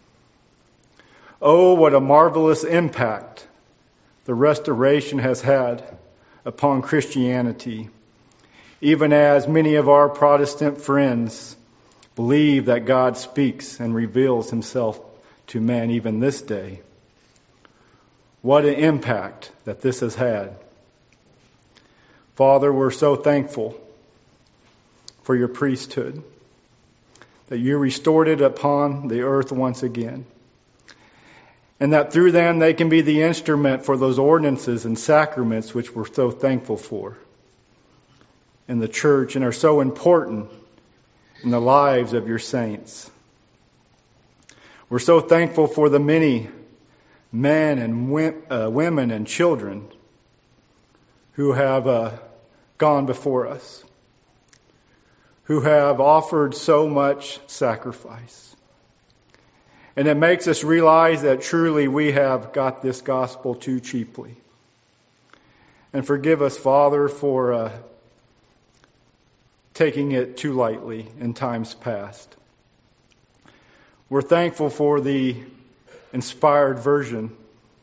Oh, what a marvelous impact the restoration has had upon Christianity, even as many of our Protestant friends believe that God speaks and reveals himself to men even this day. What an impact that this has had. Father, we're so thankful for your priesthood, that you restored it upon the earth once again, and that through them they can be the instrument for those ordinances and sacraments which we're so thankful for in the church and are so important in the lives of your saints. We're so thankful for the many men and women and children who have gone before us, who have offered so much sacrifice. And it makes us realize that truly we have got this gospel too cheaply. And forgive us, Father, for taking it too lightly in times past. We're thankful for the inspired version,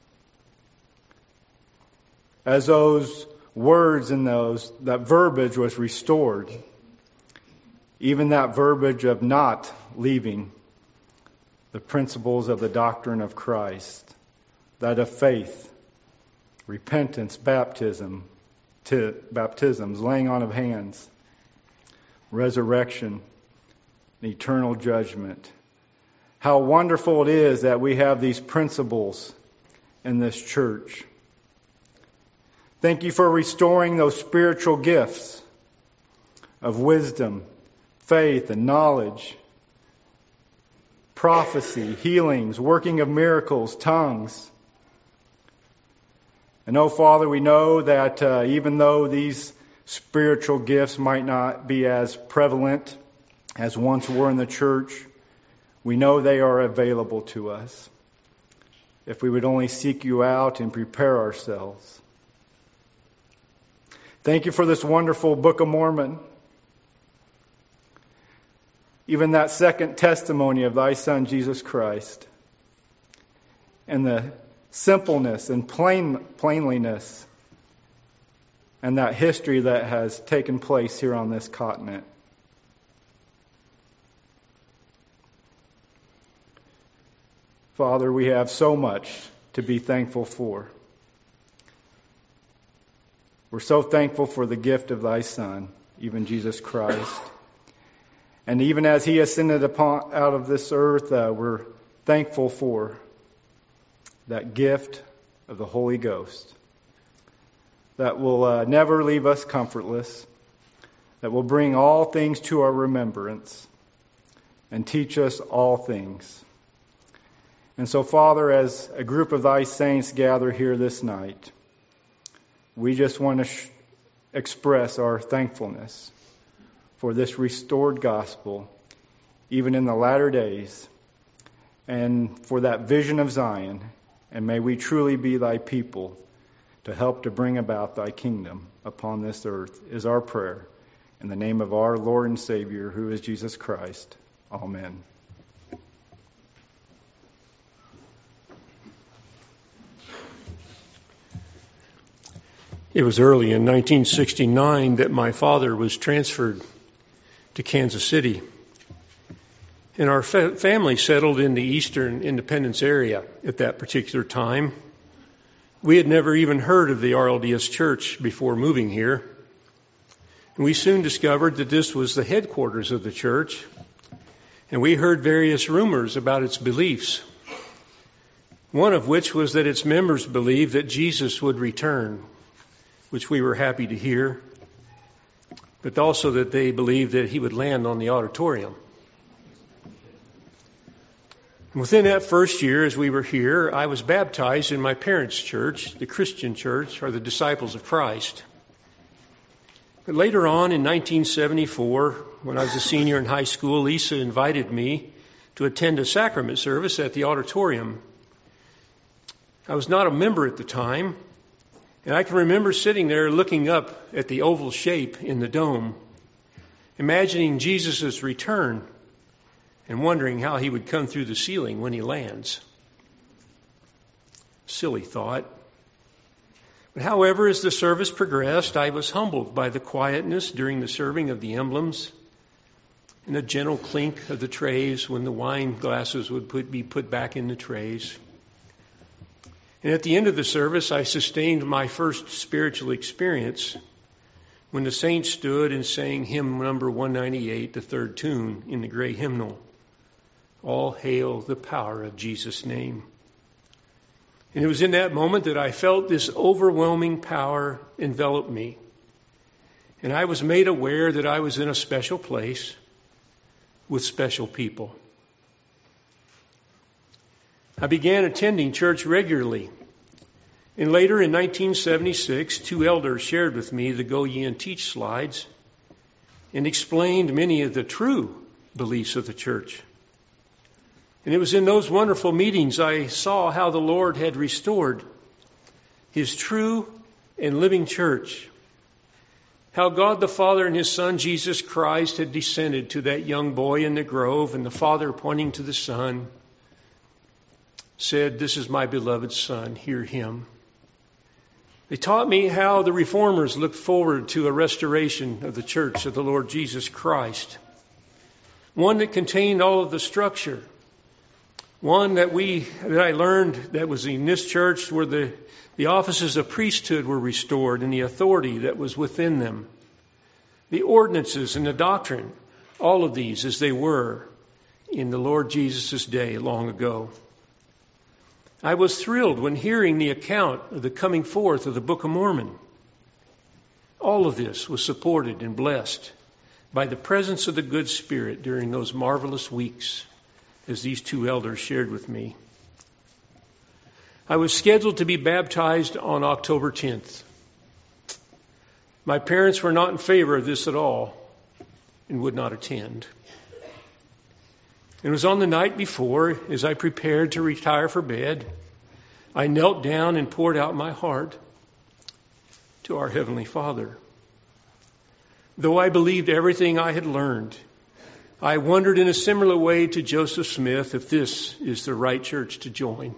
as those words and that verbiage was restored. Even that verbiage of not leaving the principles of the doctrine of Christ, that of faith, repentance, baptisms, laying on of hands, resurrection, and eternal judgment. How wonderful it is that we have these principles in this church. Thank you for restoring those spiritual gifts of wisdom, faith, and knowledge, prophecy, healings, working of miracles, tongues. And oh, Father, we know that even though these spiritual gifts might not be as prevalent as once were in the church, we know they are available to us if we would only seek you out and prepare ourselves. Thank you for this wonderful Book of Mormon. Even that second testimony of thy Son, Jesus Christ. And the simpleness and plainliness and that history that has taken place here on this continent. Father, we have so much to be thankful for. We're so thankful for the gift of thy Son, even Jesus Christ. And even as he ascended out of this earth, we're thankful for that gift of the Holy Ghost that will never leave us comfortless, that will bring all things to our remembrance and teach us all things. And so, Father, as a group of thy saints gather here this night, we just want to express our thankfulness for this restored gospel, even in the latter days, and for that vision of Zion. And may we truly be thy people to help to bring about thy kingdom upon this earth, is our prayer. In the name of our Lord and Savior, who is Jesus Christ. Amen.
It was early in 1969 that my father was transferred to Kansas City. And our family settled in the Eastern Independence area at that particular time. We had never even heard of the RLDS Church before moving here. And we soon discovered that this was the headquarters of the church. And we heard various rumors about its beliefs. One of which was that its members believed that Jesus would return, which we were happy to hear, but also that they believed that he would land on the auditorium. And within that first year, as we were here, I was baptized in my parents' church, the Christian church, or the Disciples of Christ. But later on in 1974, when I was a senior in high school, Lisa invited me to attend a sacrament service at the auditorium. I was not a member at the time, and I can remember sitting there looking up at the oval shape in the dome, imagining Jesus' return and wondering how he would come through the ceiling when he lands. Silly thought. But however, as the service progressed, I was humbled by the quietness during the serving of the emblems and the gentle clink of the trays when the wine glasses would be put back in the trays. And at the end of the service, I sustained my first spiritual experience when the saints stood and sang hymn number 198, the third tune in the great hymnal, "All hail the power of Jesus' name." And it was in that moment that I felt this overwhelming power envelop me. And I was made aware that I was in a special place with special people. I began attending church regularly. And later in 1976, 2 elders shared with me the Go Ye and Teach slides and explained many of the true beliefs of the church. And it was in those wonderful meetings I saw how the Lord had restored His true and living church. How God the Father and His Son, Jesus Christ, had descended to that young boy in the grove, and the Father, pointing to the Son, said, "This is my beloved Son, hear Him." They taught me how the Reformers looked forward to a restoration of the church of the Lord Jesus Christ. One that contained all of the structure. One that I learned that was in this church where the offices of priesthood were restored and the authority that was within them. The ordinances and the doctrine, all of these as they were in the Lord Jesus' day long ago. I was thrilled when hearing the account of the coming forth of the Book of Mormon. All of this was supported and blessed by the presence of the good Spirit during those marvelous weeks, as these 2 elders shared with me. I was scheduled to be baptized on October 10th. My parents were not in favor of this at all and would not attend. It was on the night before, as I prepared to retire for bed, I knelt down and poured out my heart to our Heavenly Father. Though I believed everything I had learned, I wondered in a similar way to Joseph Smith if this is the right church to join.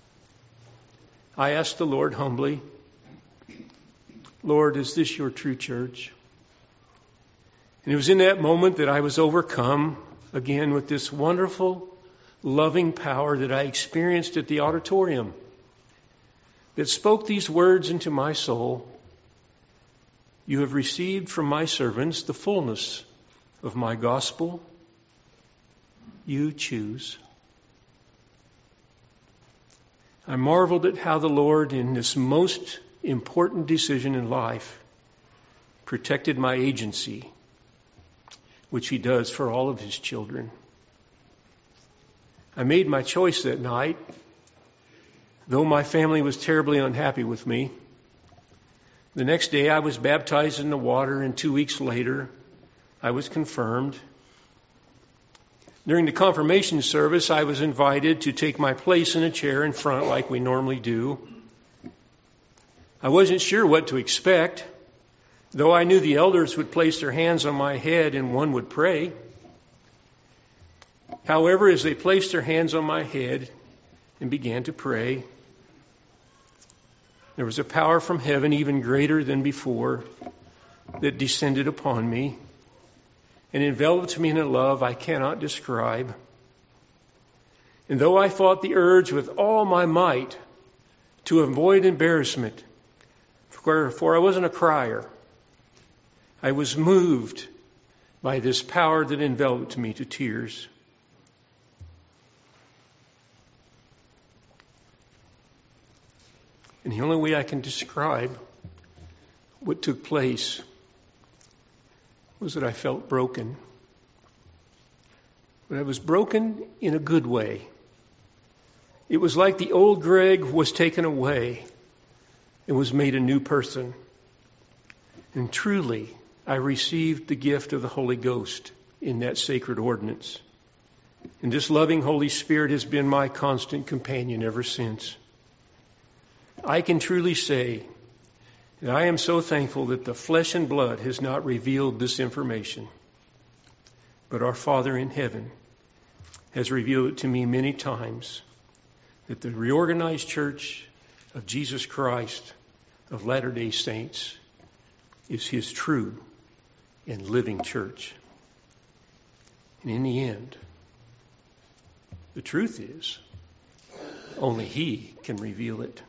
I asked the Lord humbly, "Lord, is this your true church?" And it was in that moment that I was overcome again with this wonderful, loving power that I experienced at the auditorium that spoke these words into my soul. "You have received from my servants the fullness of my gospel. You choose." I marveled at how the Lord, in this most important decision in life, protected my agency, which He does for all of His children. I made my choice that night, though my family was terribly unhappy with me. The next day I was baptized in the water, and 2 weeks later I was confirmed. During the confirmation service, I was invited to take my place in a chair in front like we normally do. I wasn't sure what to expect, though I knew the elders would place their hands on my head and one would pray. However, as they placed their hands on my head and began to pray, there was a power from heaven even greater than before that descended upon me and enveloped me in a love I cannot describe. And though I fought the urge with all my might to avoid embarrassment, for I wasn't a crier, I was moved by this power that enveloped me to tears. And the only way I can describe what took place was that I felt broken. But I was broken in a good way. It was like the old Greg was taken away and was made a new person. And truly, I received the gift of the Holy Ghost in that sacred ordinance. And this loving Holy Spirit has been my constant companion ever since. I can truly say that I am so thankful that the flesh and blood has not revealed this information, but our Father in heaven has revealed it to me many times, that the reorganized Church of Jesus Christ of Latter-day Saints is His true and living church. And in the end, the truth is, only He can reveal it.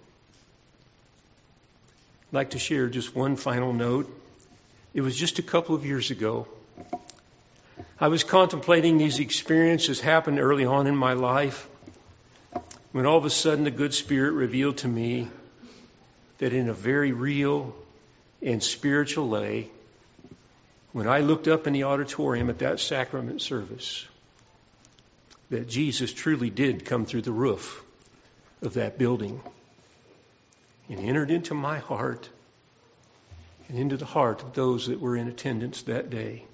I'd like to share just one final note. It was just a couple of years ago. I was contemplating these experiences happened early on in my life when all of a sudden the good Spirit revealed to me that in a very real and spiritual way, when I looked up in the auditorium at that sacrament service, that Jesus truly did come through the roof of that building and entered into my heart and into the heart of those that were in attendance that day.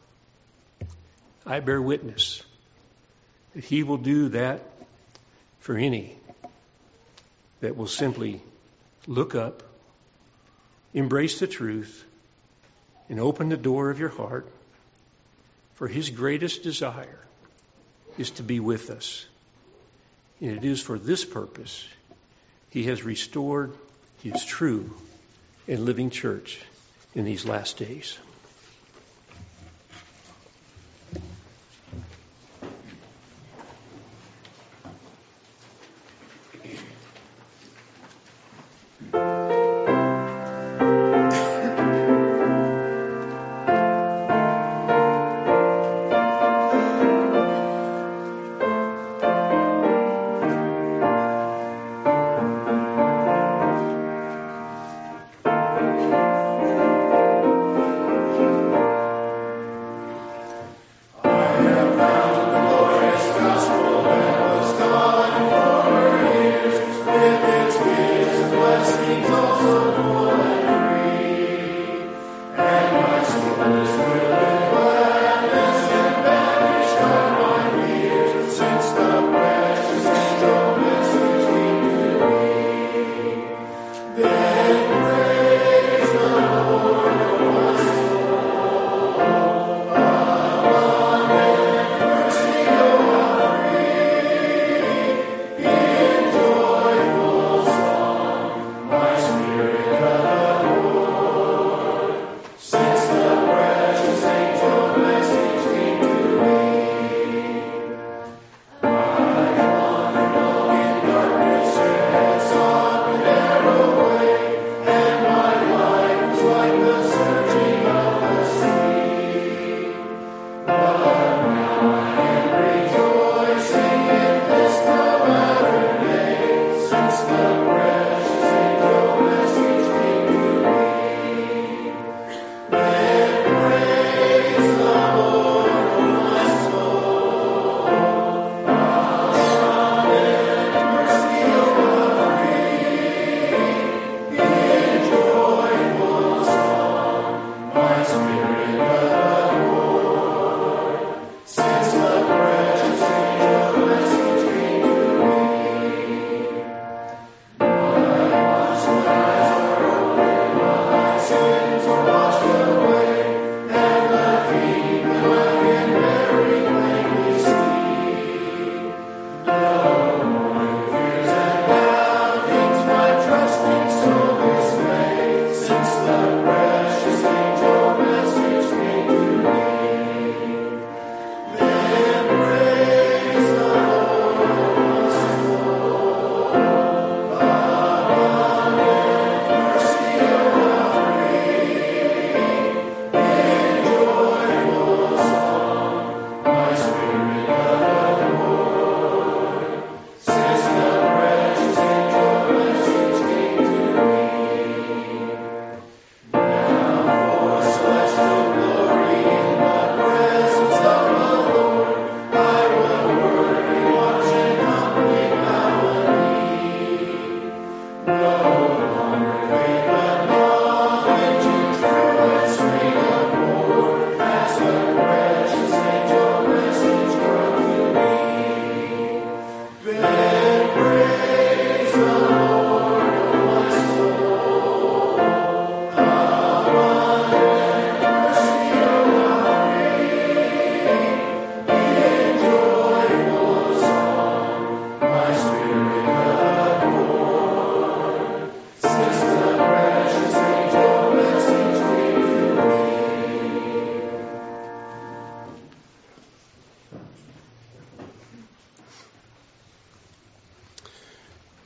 I bear witness that He will do that for any that will simply look up, embrace the truth, and open the door of your heart, for His greatest desire is to be with us. And it is for this purpose He has restored His true and living church in these last days.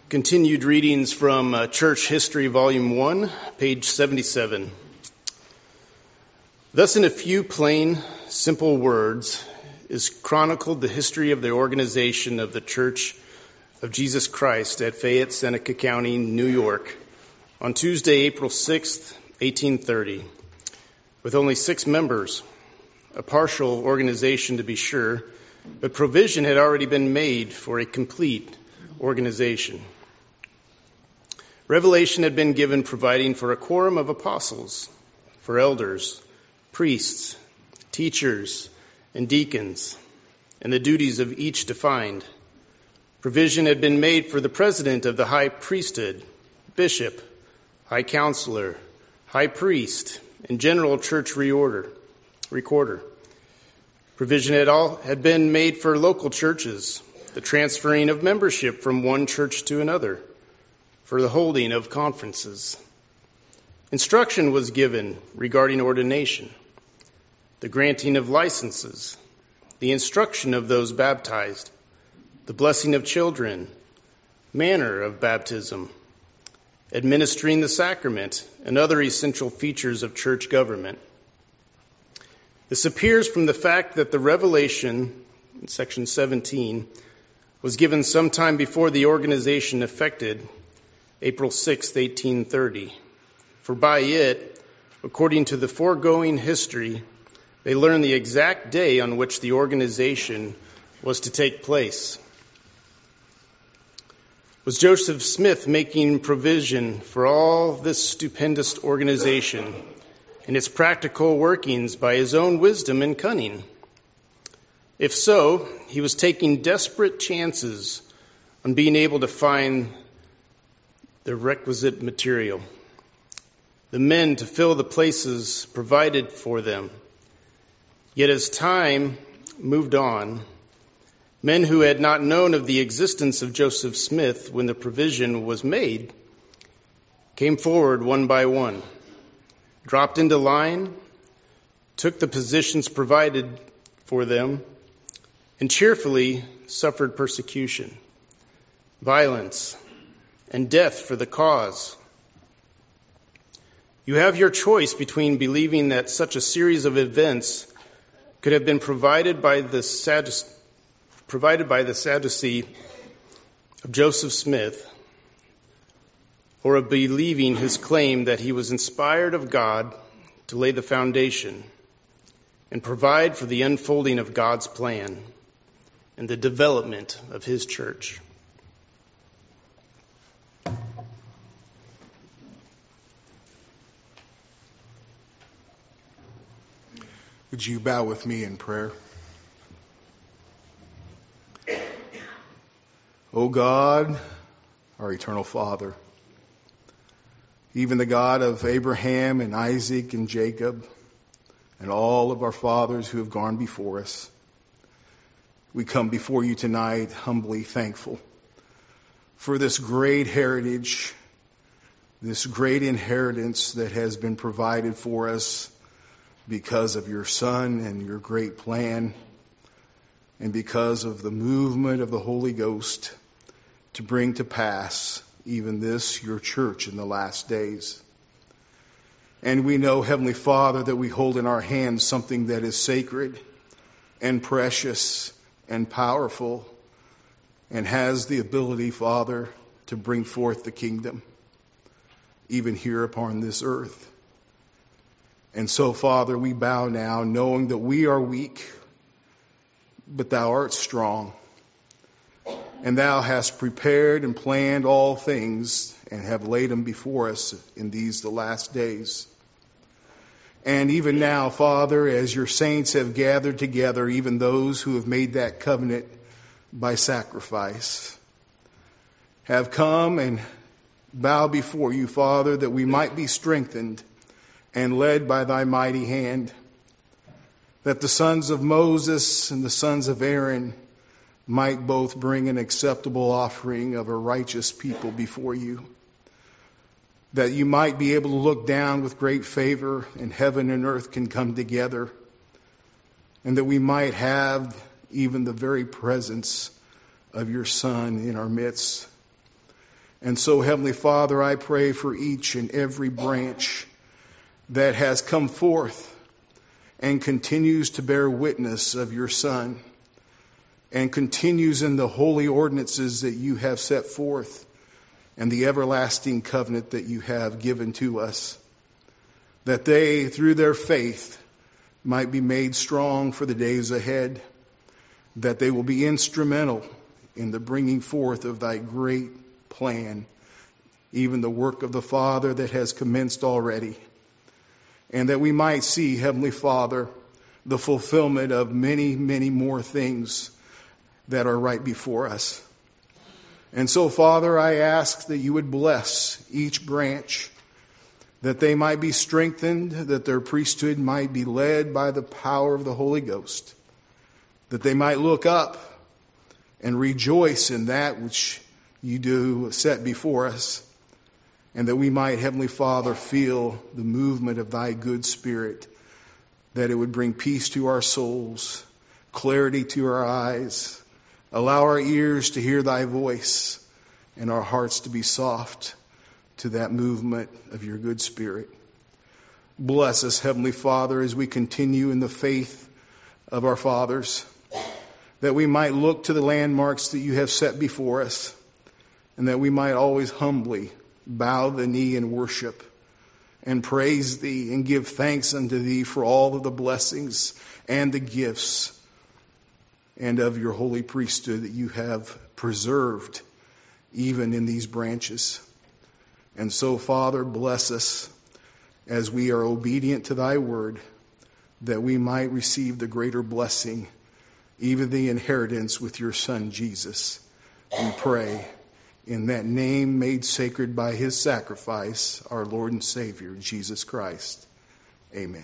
Continued readings from Church History, Volume 1, page 77. Thus, in a few plain, simple words, is chronicled the history of the organization of the Church of Jesus Christ at Fayette, Seneca County, New York, on Tuesday, April 6th, 1830, with only 6 members, a partial organization to be sure, but provision had already been made for a complete organization. Revelation had been given providing for a quorum of apostles, for elders, priests, teachers, and deacons, and the duties of each defined. Provision had been made for the president of the high priesthood, bishop, high counselor, high priest, and general church recorder. Provision had been made for local churches, the transferring of membership from one church to another, for the holding of conferences. Instruction was given regarding ordination, the granting of licenses, the instruction of those baptized, the blessing of children, manner of baptism, administering the sacrament, and other essential features of church government. This appears from the fact that the revelation, in section 17, was given sometime before the organization effected, April 6, 1830. For by it, according to the foregoing history, they learned the exact day on which the organization was to take place. Was Joseph Smith making provision for all this stupendous organization and its practical workings by his own wisdom and cunning? If so, he was taking desperate chances on being able to find the requisite material, the men to fill the places provided for them. Yet as time moved on, men who had not known of the existence of Joseph Smith when the provision was made came forward one by one, dropped into line, took the positions provided for them, and cheerfully suffered persecution, violence, and death for the cause. You have your choice between believing that such a series of events could have been provided by the Sadducee of Joseph Smith, or of believing his claim that he was inspired of God to lay the foundation and provide for the unfolding of God's plan and the development of his church.
Would you bow with me in prayer? O God, our eternal Father, even the God of Abraham and Isaac and Jacob and all of our fathers who have gone before us, we come before you tonight humbly thankful for this great heritage, this great inheritance that has been provided for us because of your Son and your great plan, and because of the movement of the Holy Ghost to bring to pass even this, your church, in the last days. And we know, Heavenly Father, that we hold in our hands something that is sacred and precious and powerful and has the ability, Father, to bring forth the kingdom, even here upon this earth. And so, Father, we bow now, knowing that we are weak, but thou art strong. And thou hast prepared and planned all things and have laid them before us in these the last days. And even now, Father, as your saints have gathered together, even those who have made that covenant by sacrifice, have come and bow before you, Father, that we might be strengthened and led by thy mighty hand, that the sons of Moses and the sons of Aaron might both bring an acceptable offering of a righteous people before you, that you might be able to look down with great favor and heaven and earth can come together, and that we might have even the very presence of your Son in our midst. And so, Heavenly Father, I pray for each and every branch that has come forth and continues to bear witness of your Son and continues in the holy ordinances that you have set forth and the everlasting covenant that you have given to us, that they, through their faith, might be made strong for the days ahead, that they will be instrumental in the bringing forth of thy great plan, even the work of the Father that has commenced already, and that we might see, Heavenly Father, the fulfillment of many, many more things that are right before us. And so, Father, I ask that you would bless each branch, that they might be strengthened, that their priesthood might be led by the power of the Holy Ghost, that they might look up and rejoice in that which you do set before us, and that we might, Heavenly Father, feel the movement of thy good Spirit, that it would bring peace to our souls, clarity to our eyes, allow our ears to hear thy voice, and our hearts to be soft to that movement of your good Spirit. Bless us, Heavenly Father, as we continue in the faith of our fathers, that we might look to the landmarks that you have set before us, and that we might always humbly bow the knee in worship and praise thee and give thanks unto thee for all of the blessings and the gifts and of your holy priesthood that you have preserved even in these branches. And so, Father, bless us as we are obedient to thy word, that we might receive the greater blessing, even the inheritance with your Son, Jesus. We pray in that name made sacred by his sacrifice, our Lord and Savior, Jesus Christ. Amen.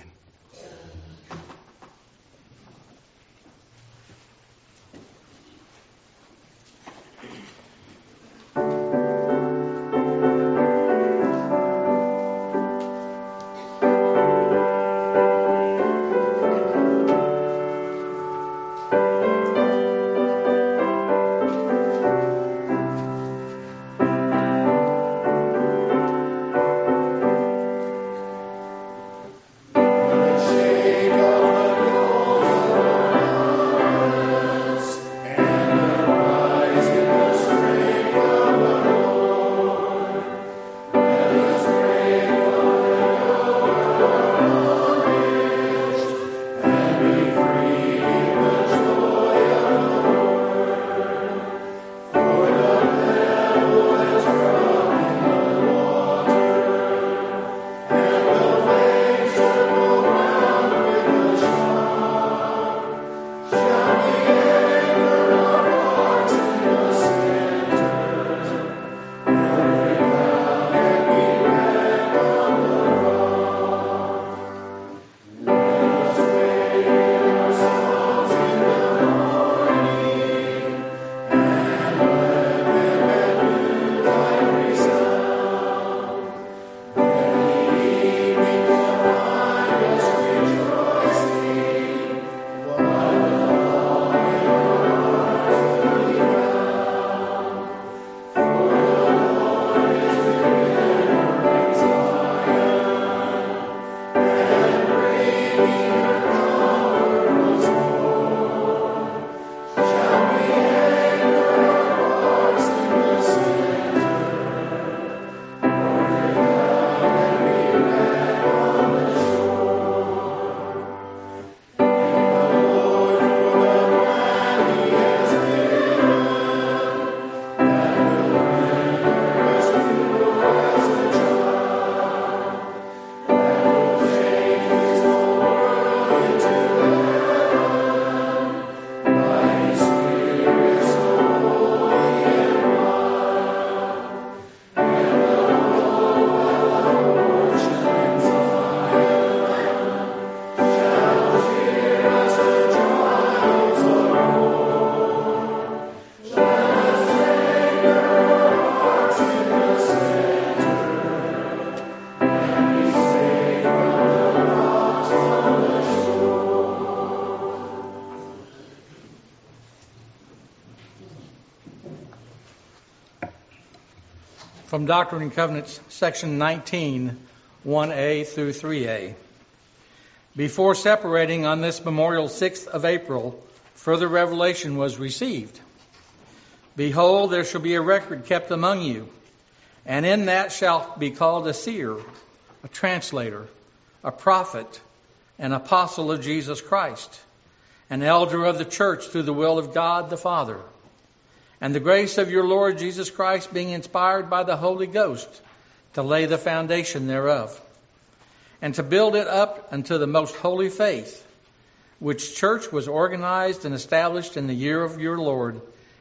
From Doctrine and Covenants, section 19, 1a through 3a. Before separating on this memorial 6th of April, further revelation was received. Behold, there shall be a record kept among you, and in that shall be called a seer, a translator, a prophet, an apostle of Jesus Christ, an elder of the church through the will of God the Father. And the grace of your Lord Jesus Christ being inspired by the Holy Ghost to lay the foundation thereof, and to build it up unto the most holy faith, which church was organized and established in the year of your Lord,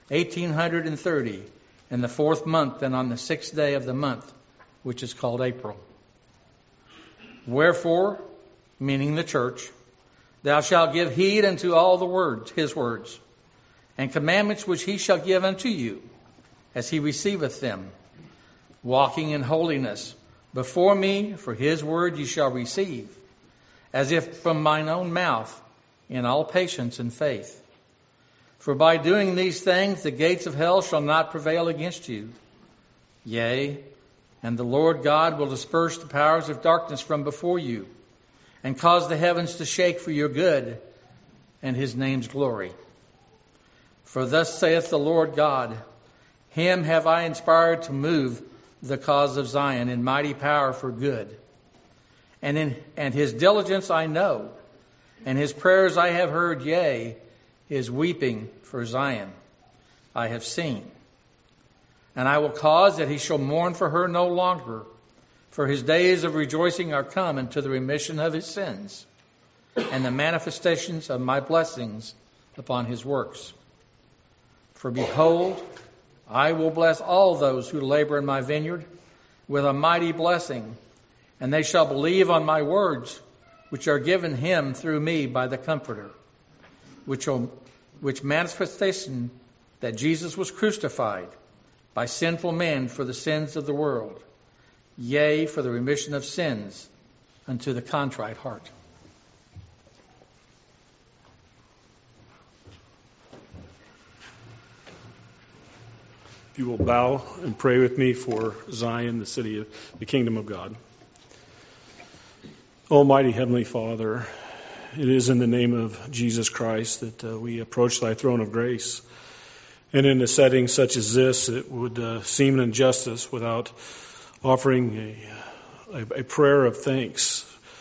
1830, in the 4th month and on the 6th day of the month, which is called April. Wherefore, meaning the church, thou shalt give heed unto all the words, his words, and commandments which he shall give unto you, as he receiveth them, walking in holiness before me, for his word ye shall receive, as if from mine own mouth, in all patience and faith. For by doing these things the gates of hell shall not prevail against you. Yea, and the Lord God will disperse the powers of darkness from before you, and cause the heavens to shake for your good and his name's glory. For thus saith the Lord God, him have I inspired to move the cause of Zion in mighty power for good. And his diligence I know, and his prayers I have heard, yea, his weeping for Zion I have seen. And I will cause that he shall mourn for her no longer, for his days of rejoicing are come into the remission of his sins, and the manifestations of my blessings upon his works. For behold, I will bless all those who labor in my vineyard with a mighty blessing, and they shall believe on my words, which are given him through me by the Comforter, which manifestation that Jesus was crucified by sinful men for the sins of the world, yea, for the remission of sins unto the contrite heart.
If you will bow and pray with me for Zion, the city of the kingdom of God. Almighty Heavenly Father, it is in the name of Jesus Christ that we approach thy throne of grace. And in a setting such as this, it would seem an injustice without offering a prayer of thanks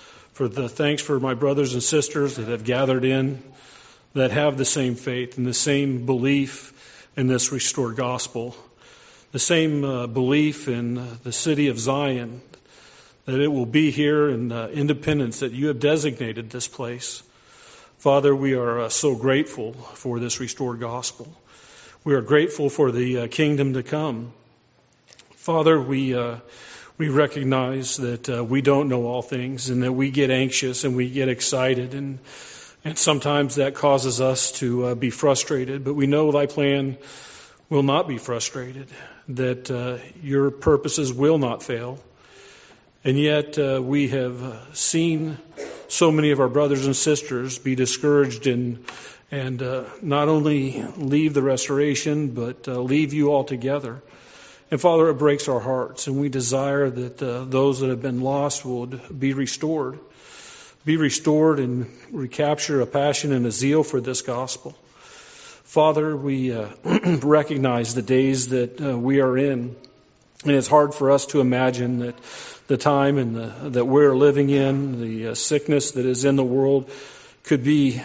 for my brothers and sisters that have gathered in, that have the same faith and the same belief in this restored gospel, the same belief in the city of Zion, that it will be here in independence, that you have designated this place. Father, we are so grateful for this restored gospel. We are grateful for the kingdom to come. Father, we recognize that we don't know all things, and that we get anxious and we get excited, and sometimes that causes us to be frustrated. But we know thy plan will not be frustrated, that your purposes will not fail. And yet we have seen so many of our brothers and sisters be discouraged and not only leave the restoration, but leave you altogether. And Father, it breaks our hearts, and we desire that those that have been lost would be restored and recapture a passion and a zeal for this gospel. Father, we recognize the days that we are in, and it's hard for us to imagine that the time and that we're living in, the sickness that is in the world, could be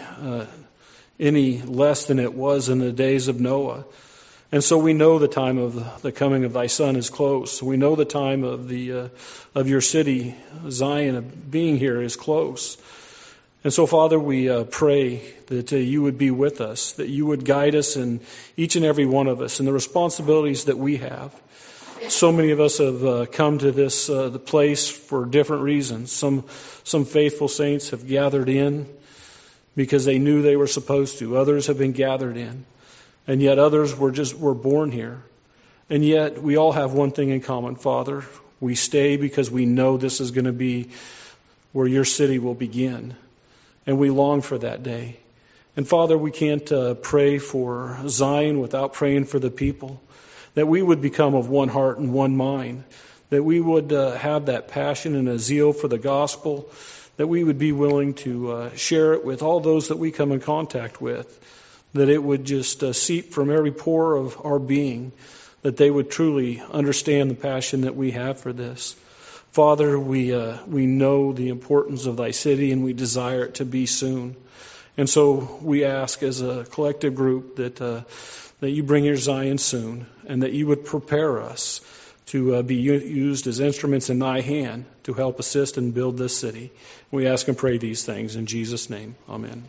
any less than it was in the days of Noah. And so we know the time of the coming of thy Son is close. We know the time of your city, Zion, of being here is close. And so, Father, we pray that you would be with us, that you would guide us in each and every one of us and the responsibilities that we have. So many of us have come to this the place for different reasons. Some faithful saints have gathered in because they knew they were supposed to. Others have been gathered in. And yet others were born here. And yet we all have one thing in common, Father. We stay because we know this is going to be where your city will begin. And we long for that day. And Father, we can't pray for Zion without praying for the people. that we would become of one heart and one mind, that we would have that passion and a zeal for the gospel, that we would be willing to share it with all those that we come in contact with, that it would just seep from every pore of our being, that they would truly understand the passion that we have for this. Father, we know the importance of thy city, and we desire it to be soon. And so we ask as a collective group that you bring your Zion soon, and that you would prepare us to be used as instruments in thy hand to help assist and build this city. We ask and pray these things in Jesus' name. Amen.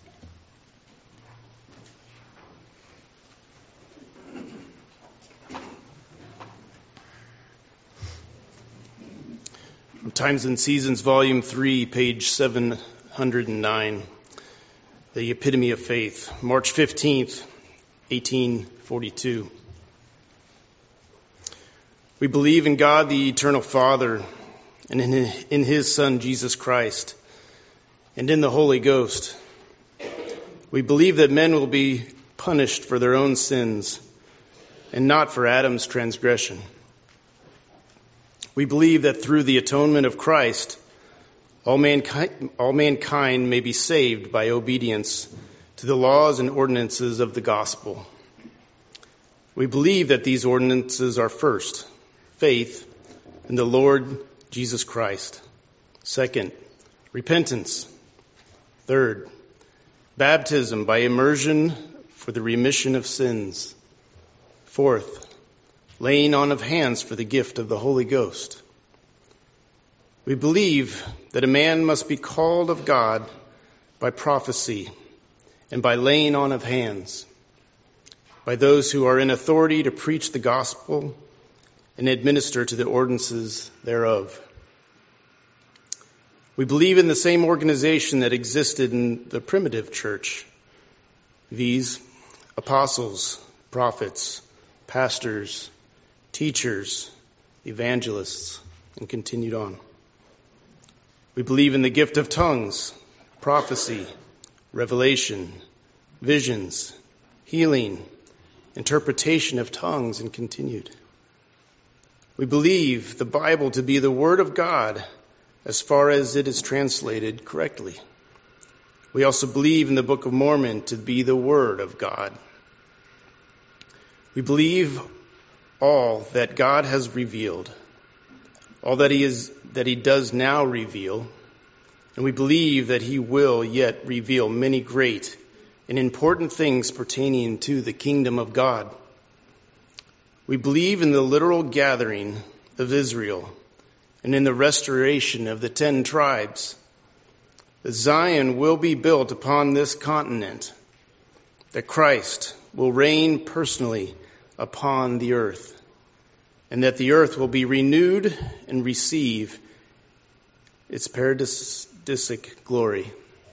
From Times and Seasons, Volume 3, page 709, The Epitome of Faith, March 15th, 1842. We believe in God, the eternal Father, and in His Son, Jesus Christ, and in the Holy Ghost. We believe that men will be punished for their own sins, and not for Adam's transgression. We believe that through the atonement of Christ, all mankind may be saved by obedience to the laws and ordinances of the gospel. We believe that these ordinances are first, faith in the Lord Jesus Christ. Second, repentance. Third, baptism by immersion for the remission of sins. Fourth, laying on of hands for the gift of the Holy Ghost. We believe that a man must be called of God by prophecy and by laying on of hands, by those who are in authority to preach the gospel and administer to the ordinances thereof. We believe in the same organization that existed in the primitive church, viz., apostles, prophets, pastors, teachers, evangelists, and continued on. We believe in the gift of tongues, prophecy, revelation, visions, healing, interpretation of tongues, and continued. We believe the Bible to be the Word of God as far as it is translated correctly. We also believe in the Book of Mormon to be the Word of God. We believe all that God has revealed, all that He does now reveal, and we believe that He will yet reveal many great and important things pertaining to the kingdom of God. We believe in the literal gathering of Israel and in the restoration of the 10 tribes. That Zion will be built upon this continent, that Christ will reign personally upon the earth, and that the earth will be renewed and receive its paradisic glory.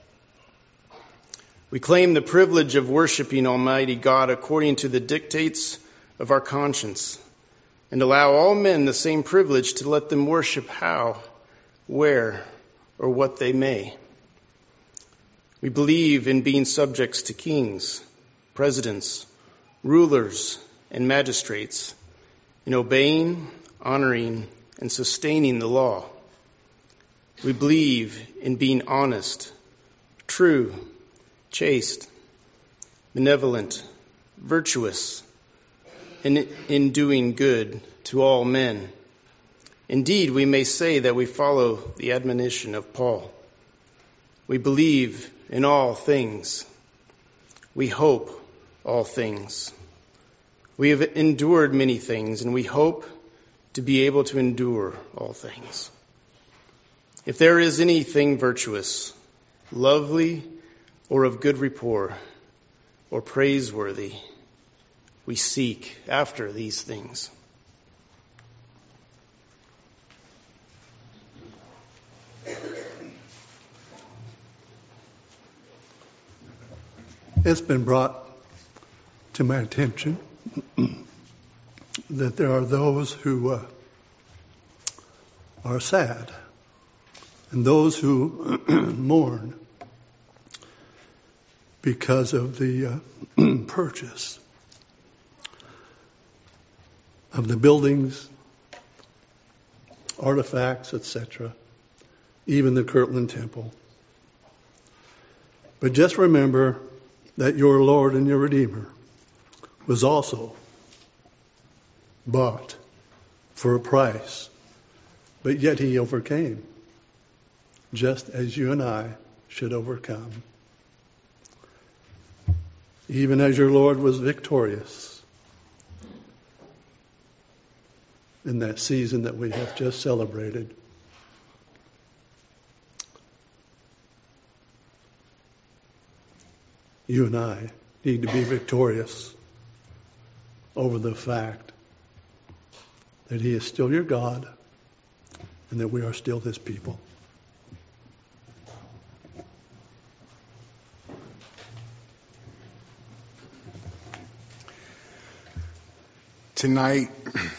We claim the privilege of worshiping Almighty God according to the dictates of our conscience, and allow all men the same privilege to let them worship how, where, or what they may. We believe in being subjects to kings, presidents, rulers, and magistrates, in obeying, honoring, and sustaining the law. We believe in being honest, true, chaste, benevolent, virtuous, and in doing good to all men. Indeed, we may say that we follow the admonition of Paul. We believe in all things. We hope all things. We have endured many things, and we hope to be able to endure all things. If there is anything virtuous, lovely, or of good rapport, or praiseworthy, we seek after these things.
It's been brought to my attention that there are those who are sad and those who mourn because of the purchase. of the buildings, artifacts, etc., even the Kirtland Temple. But just remember that your Lord and your Redeemer was also bought for a price, but yet he overcame, just as you and I should overcome. Even as your Lord was victorious in that season that we have just celebrated. You and I need to be victorious over the fact that He is still your God and that we are still His people.
Tonight,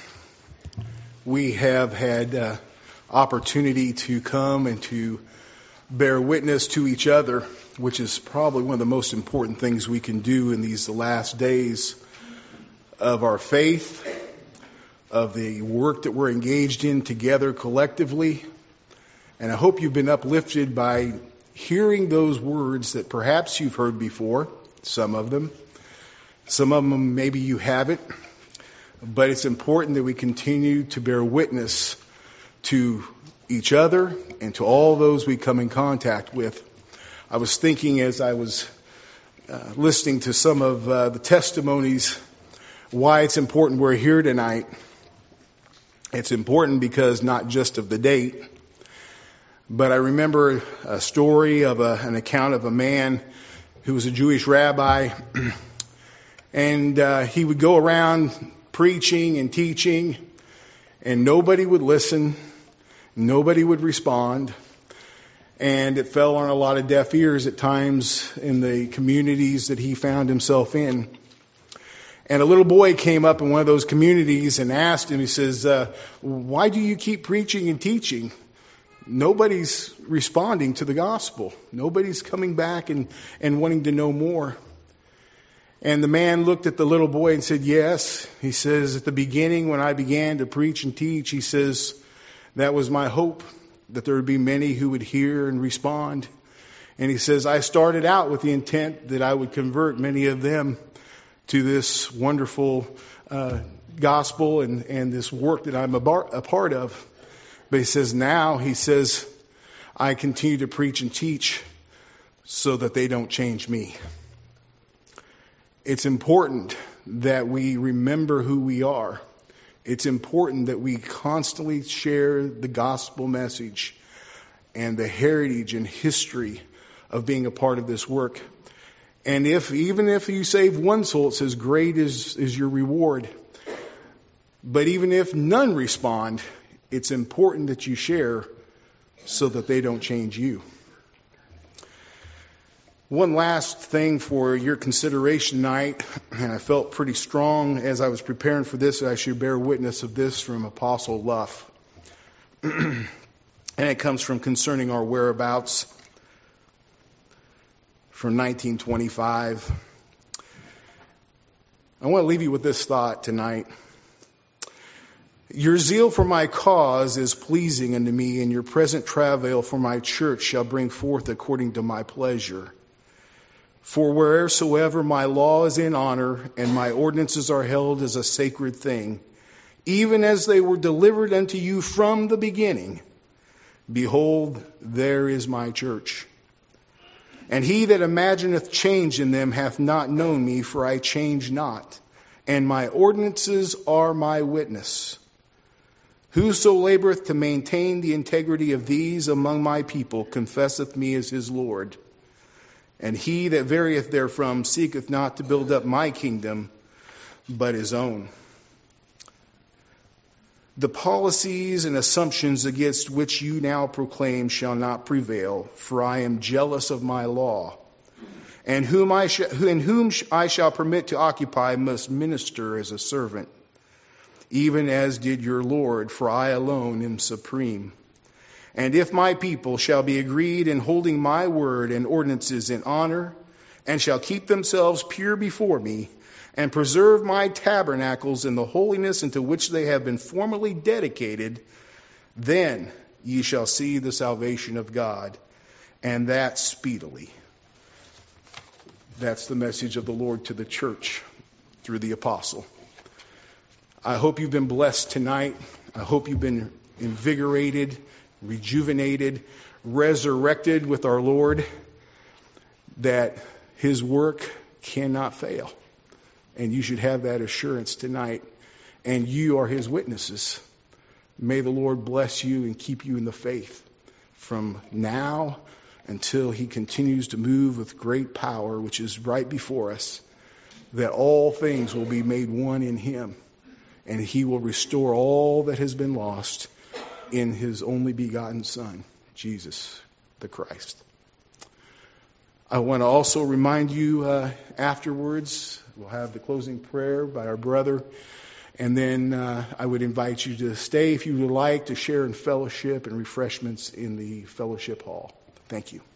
we have had opportunity to come and to bear witness to each other, which is probably one of the most important things we can do in these last days of our faith, of the work that we're engaged in together collectively. And I hope you've been uplifted by hearing those words that perhaps you've heard before, some of them. Some of them maybe you haven't. But it's important that we continue to bear witness to each other and to all those we come in contact with. I was thinking as I was listening to some of the testimonies why it's important we're here tonight. It's important because not just of the date, but I remember a story of an account of a man who was a Jewish rabbi, and he would go around preaching and teaching, and nobody would listen, nobody would respond, and it fell on a lot of deaf ears at times in the communities that he found himself in. And a little boy came up in one of those communities and asked him, he says, why do you keep preaching and teaching? Nobody's responding to the gospel. Nobody's coming back and wanting to know more. And the man looked at the little boy and said, yes. He says, at the beginning when I began to preach and teach, he says, that was my hope, that there would be many who would hear and respond. And he says, I started out with the intent that I would convert many of them to this wonderful gospel and this work that I'm a part of. But he says, now, he says, I continue to preach and teach so that they don't change me. It's important that we remember who we are. It's important that we constantly share the gospel message and the heritage and history of being a part of this work. And even if you save one soul, it says great is your reward. But even if none respond, it's important that you share so that they don't change you. One last thing for your consideration tonight, and I felt pretty strong as I was preparing for this that I should bear witness of this from Apostle Luff. And it comes from Concerning Our Whereabouts from 1925. I want to leave you with this thought tonight. Your zeal for my cause is pleasing unto me, and your present travail for my church shall bring forth according to my pleasure. For wheresoever my law is in honor, and my ordinances are held as a sacred thing, even as they were delivered unto you from the beginning, behold, there is my church. And he that imagineth change in them hath not known me, for I change not, and my ordinances are my witness. Whoso laboreth to maintain the integrity of these among my people confesseth me as his Lord. And he that varieth therefrom seeketh not to build up my kingdom, but his own. The policies and assumptions against which you now proclaim shall not prevail, for I am jealous of my law. And whom I shall permit to occupy must minister as a servant, even as did your Lord, for I alone am supreme. And if my people shall be agreed in holding my word and ordinances in honor, and shall keep themselves pure before me, and preserve my tabernacles in the holiness into which they have been formerly dedicated, then ye shall see the salvation of God, and that speedily. That's the message of the Lord to the church through the apostle. I hope you've been blessed tonight. I hope you've been invigorated, rejuvenated, resurrected with our Lord, that his work cannot fail. And you should have that assurance tonight. And you are his witnesses. May the Lord bless you and keep you in the faith from now until he continues to move with great power, which is right before us, that all things will be made one in him, and he will restore all that has been lost in his only begotten Son, Jesus the Christ. I want to also remind you afterwards, we'll have the closing prayer by our brother, and then I would invite you to stay if you would like to share in fellowship and refreshments in the fellowship hall. Thank you.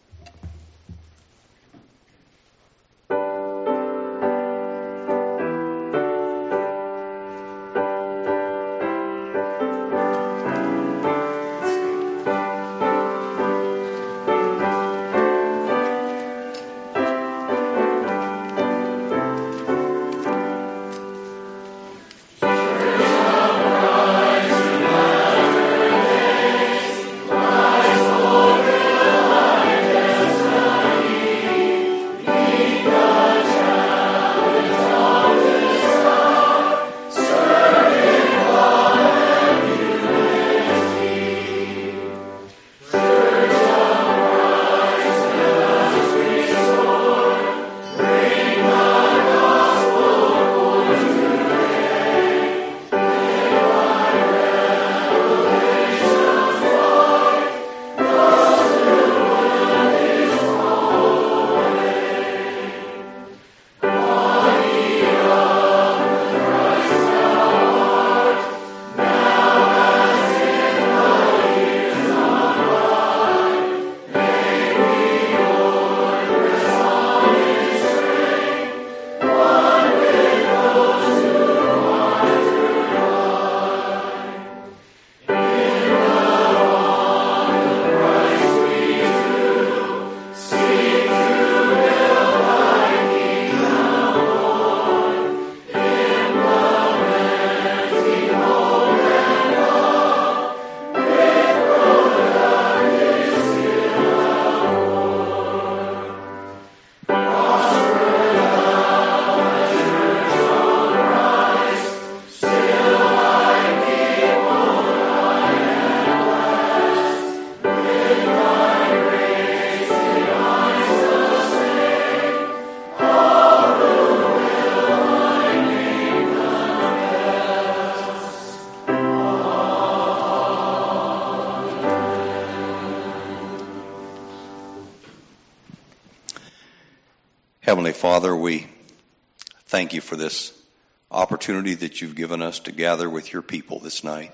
Heavenly Father, we thank you for this opportunity that you've given us to gather with your people this night.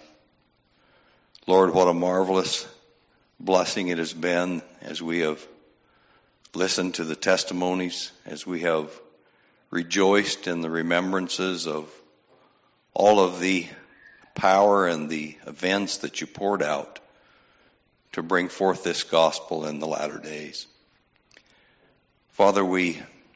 Lord, what a marvelous blessing it has been as we have listened to the testimonies, as we have rejoiced in the remembrances of all of the power and the events that you poured out to bring forth this gospel in the latter days. Father, we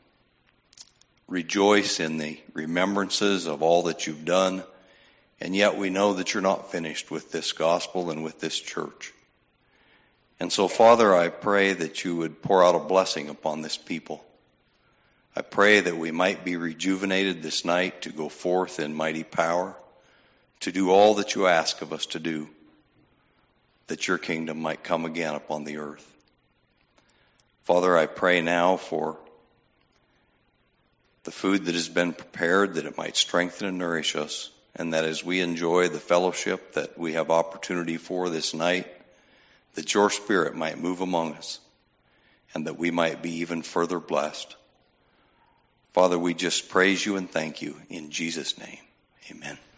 rejoice in the remembrances of all that you've done, and yet we know that you're not finished with this gospel and with this church. And so, Father, I pray that you would pour out a blessing upon this people. I pray that we might be rejuvenated this night to go forth in mighty power, to do all that you ask of us to do, that your kingdom might come again upon the earth. Father, I pray now for the food that has been prepared, that it might strengthen and nourish us, and that as we enjoy the fellowship that we have opportunity for this night, that your Spirit might move among us, and that we might be even further blessed. Father, we just praise you and thank you in Jesus' name. Amen.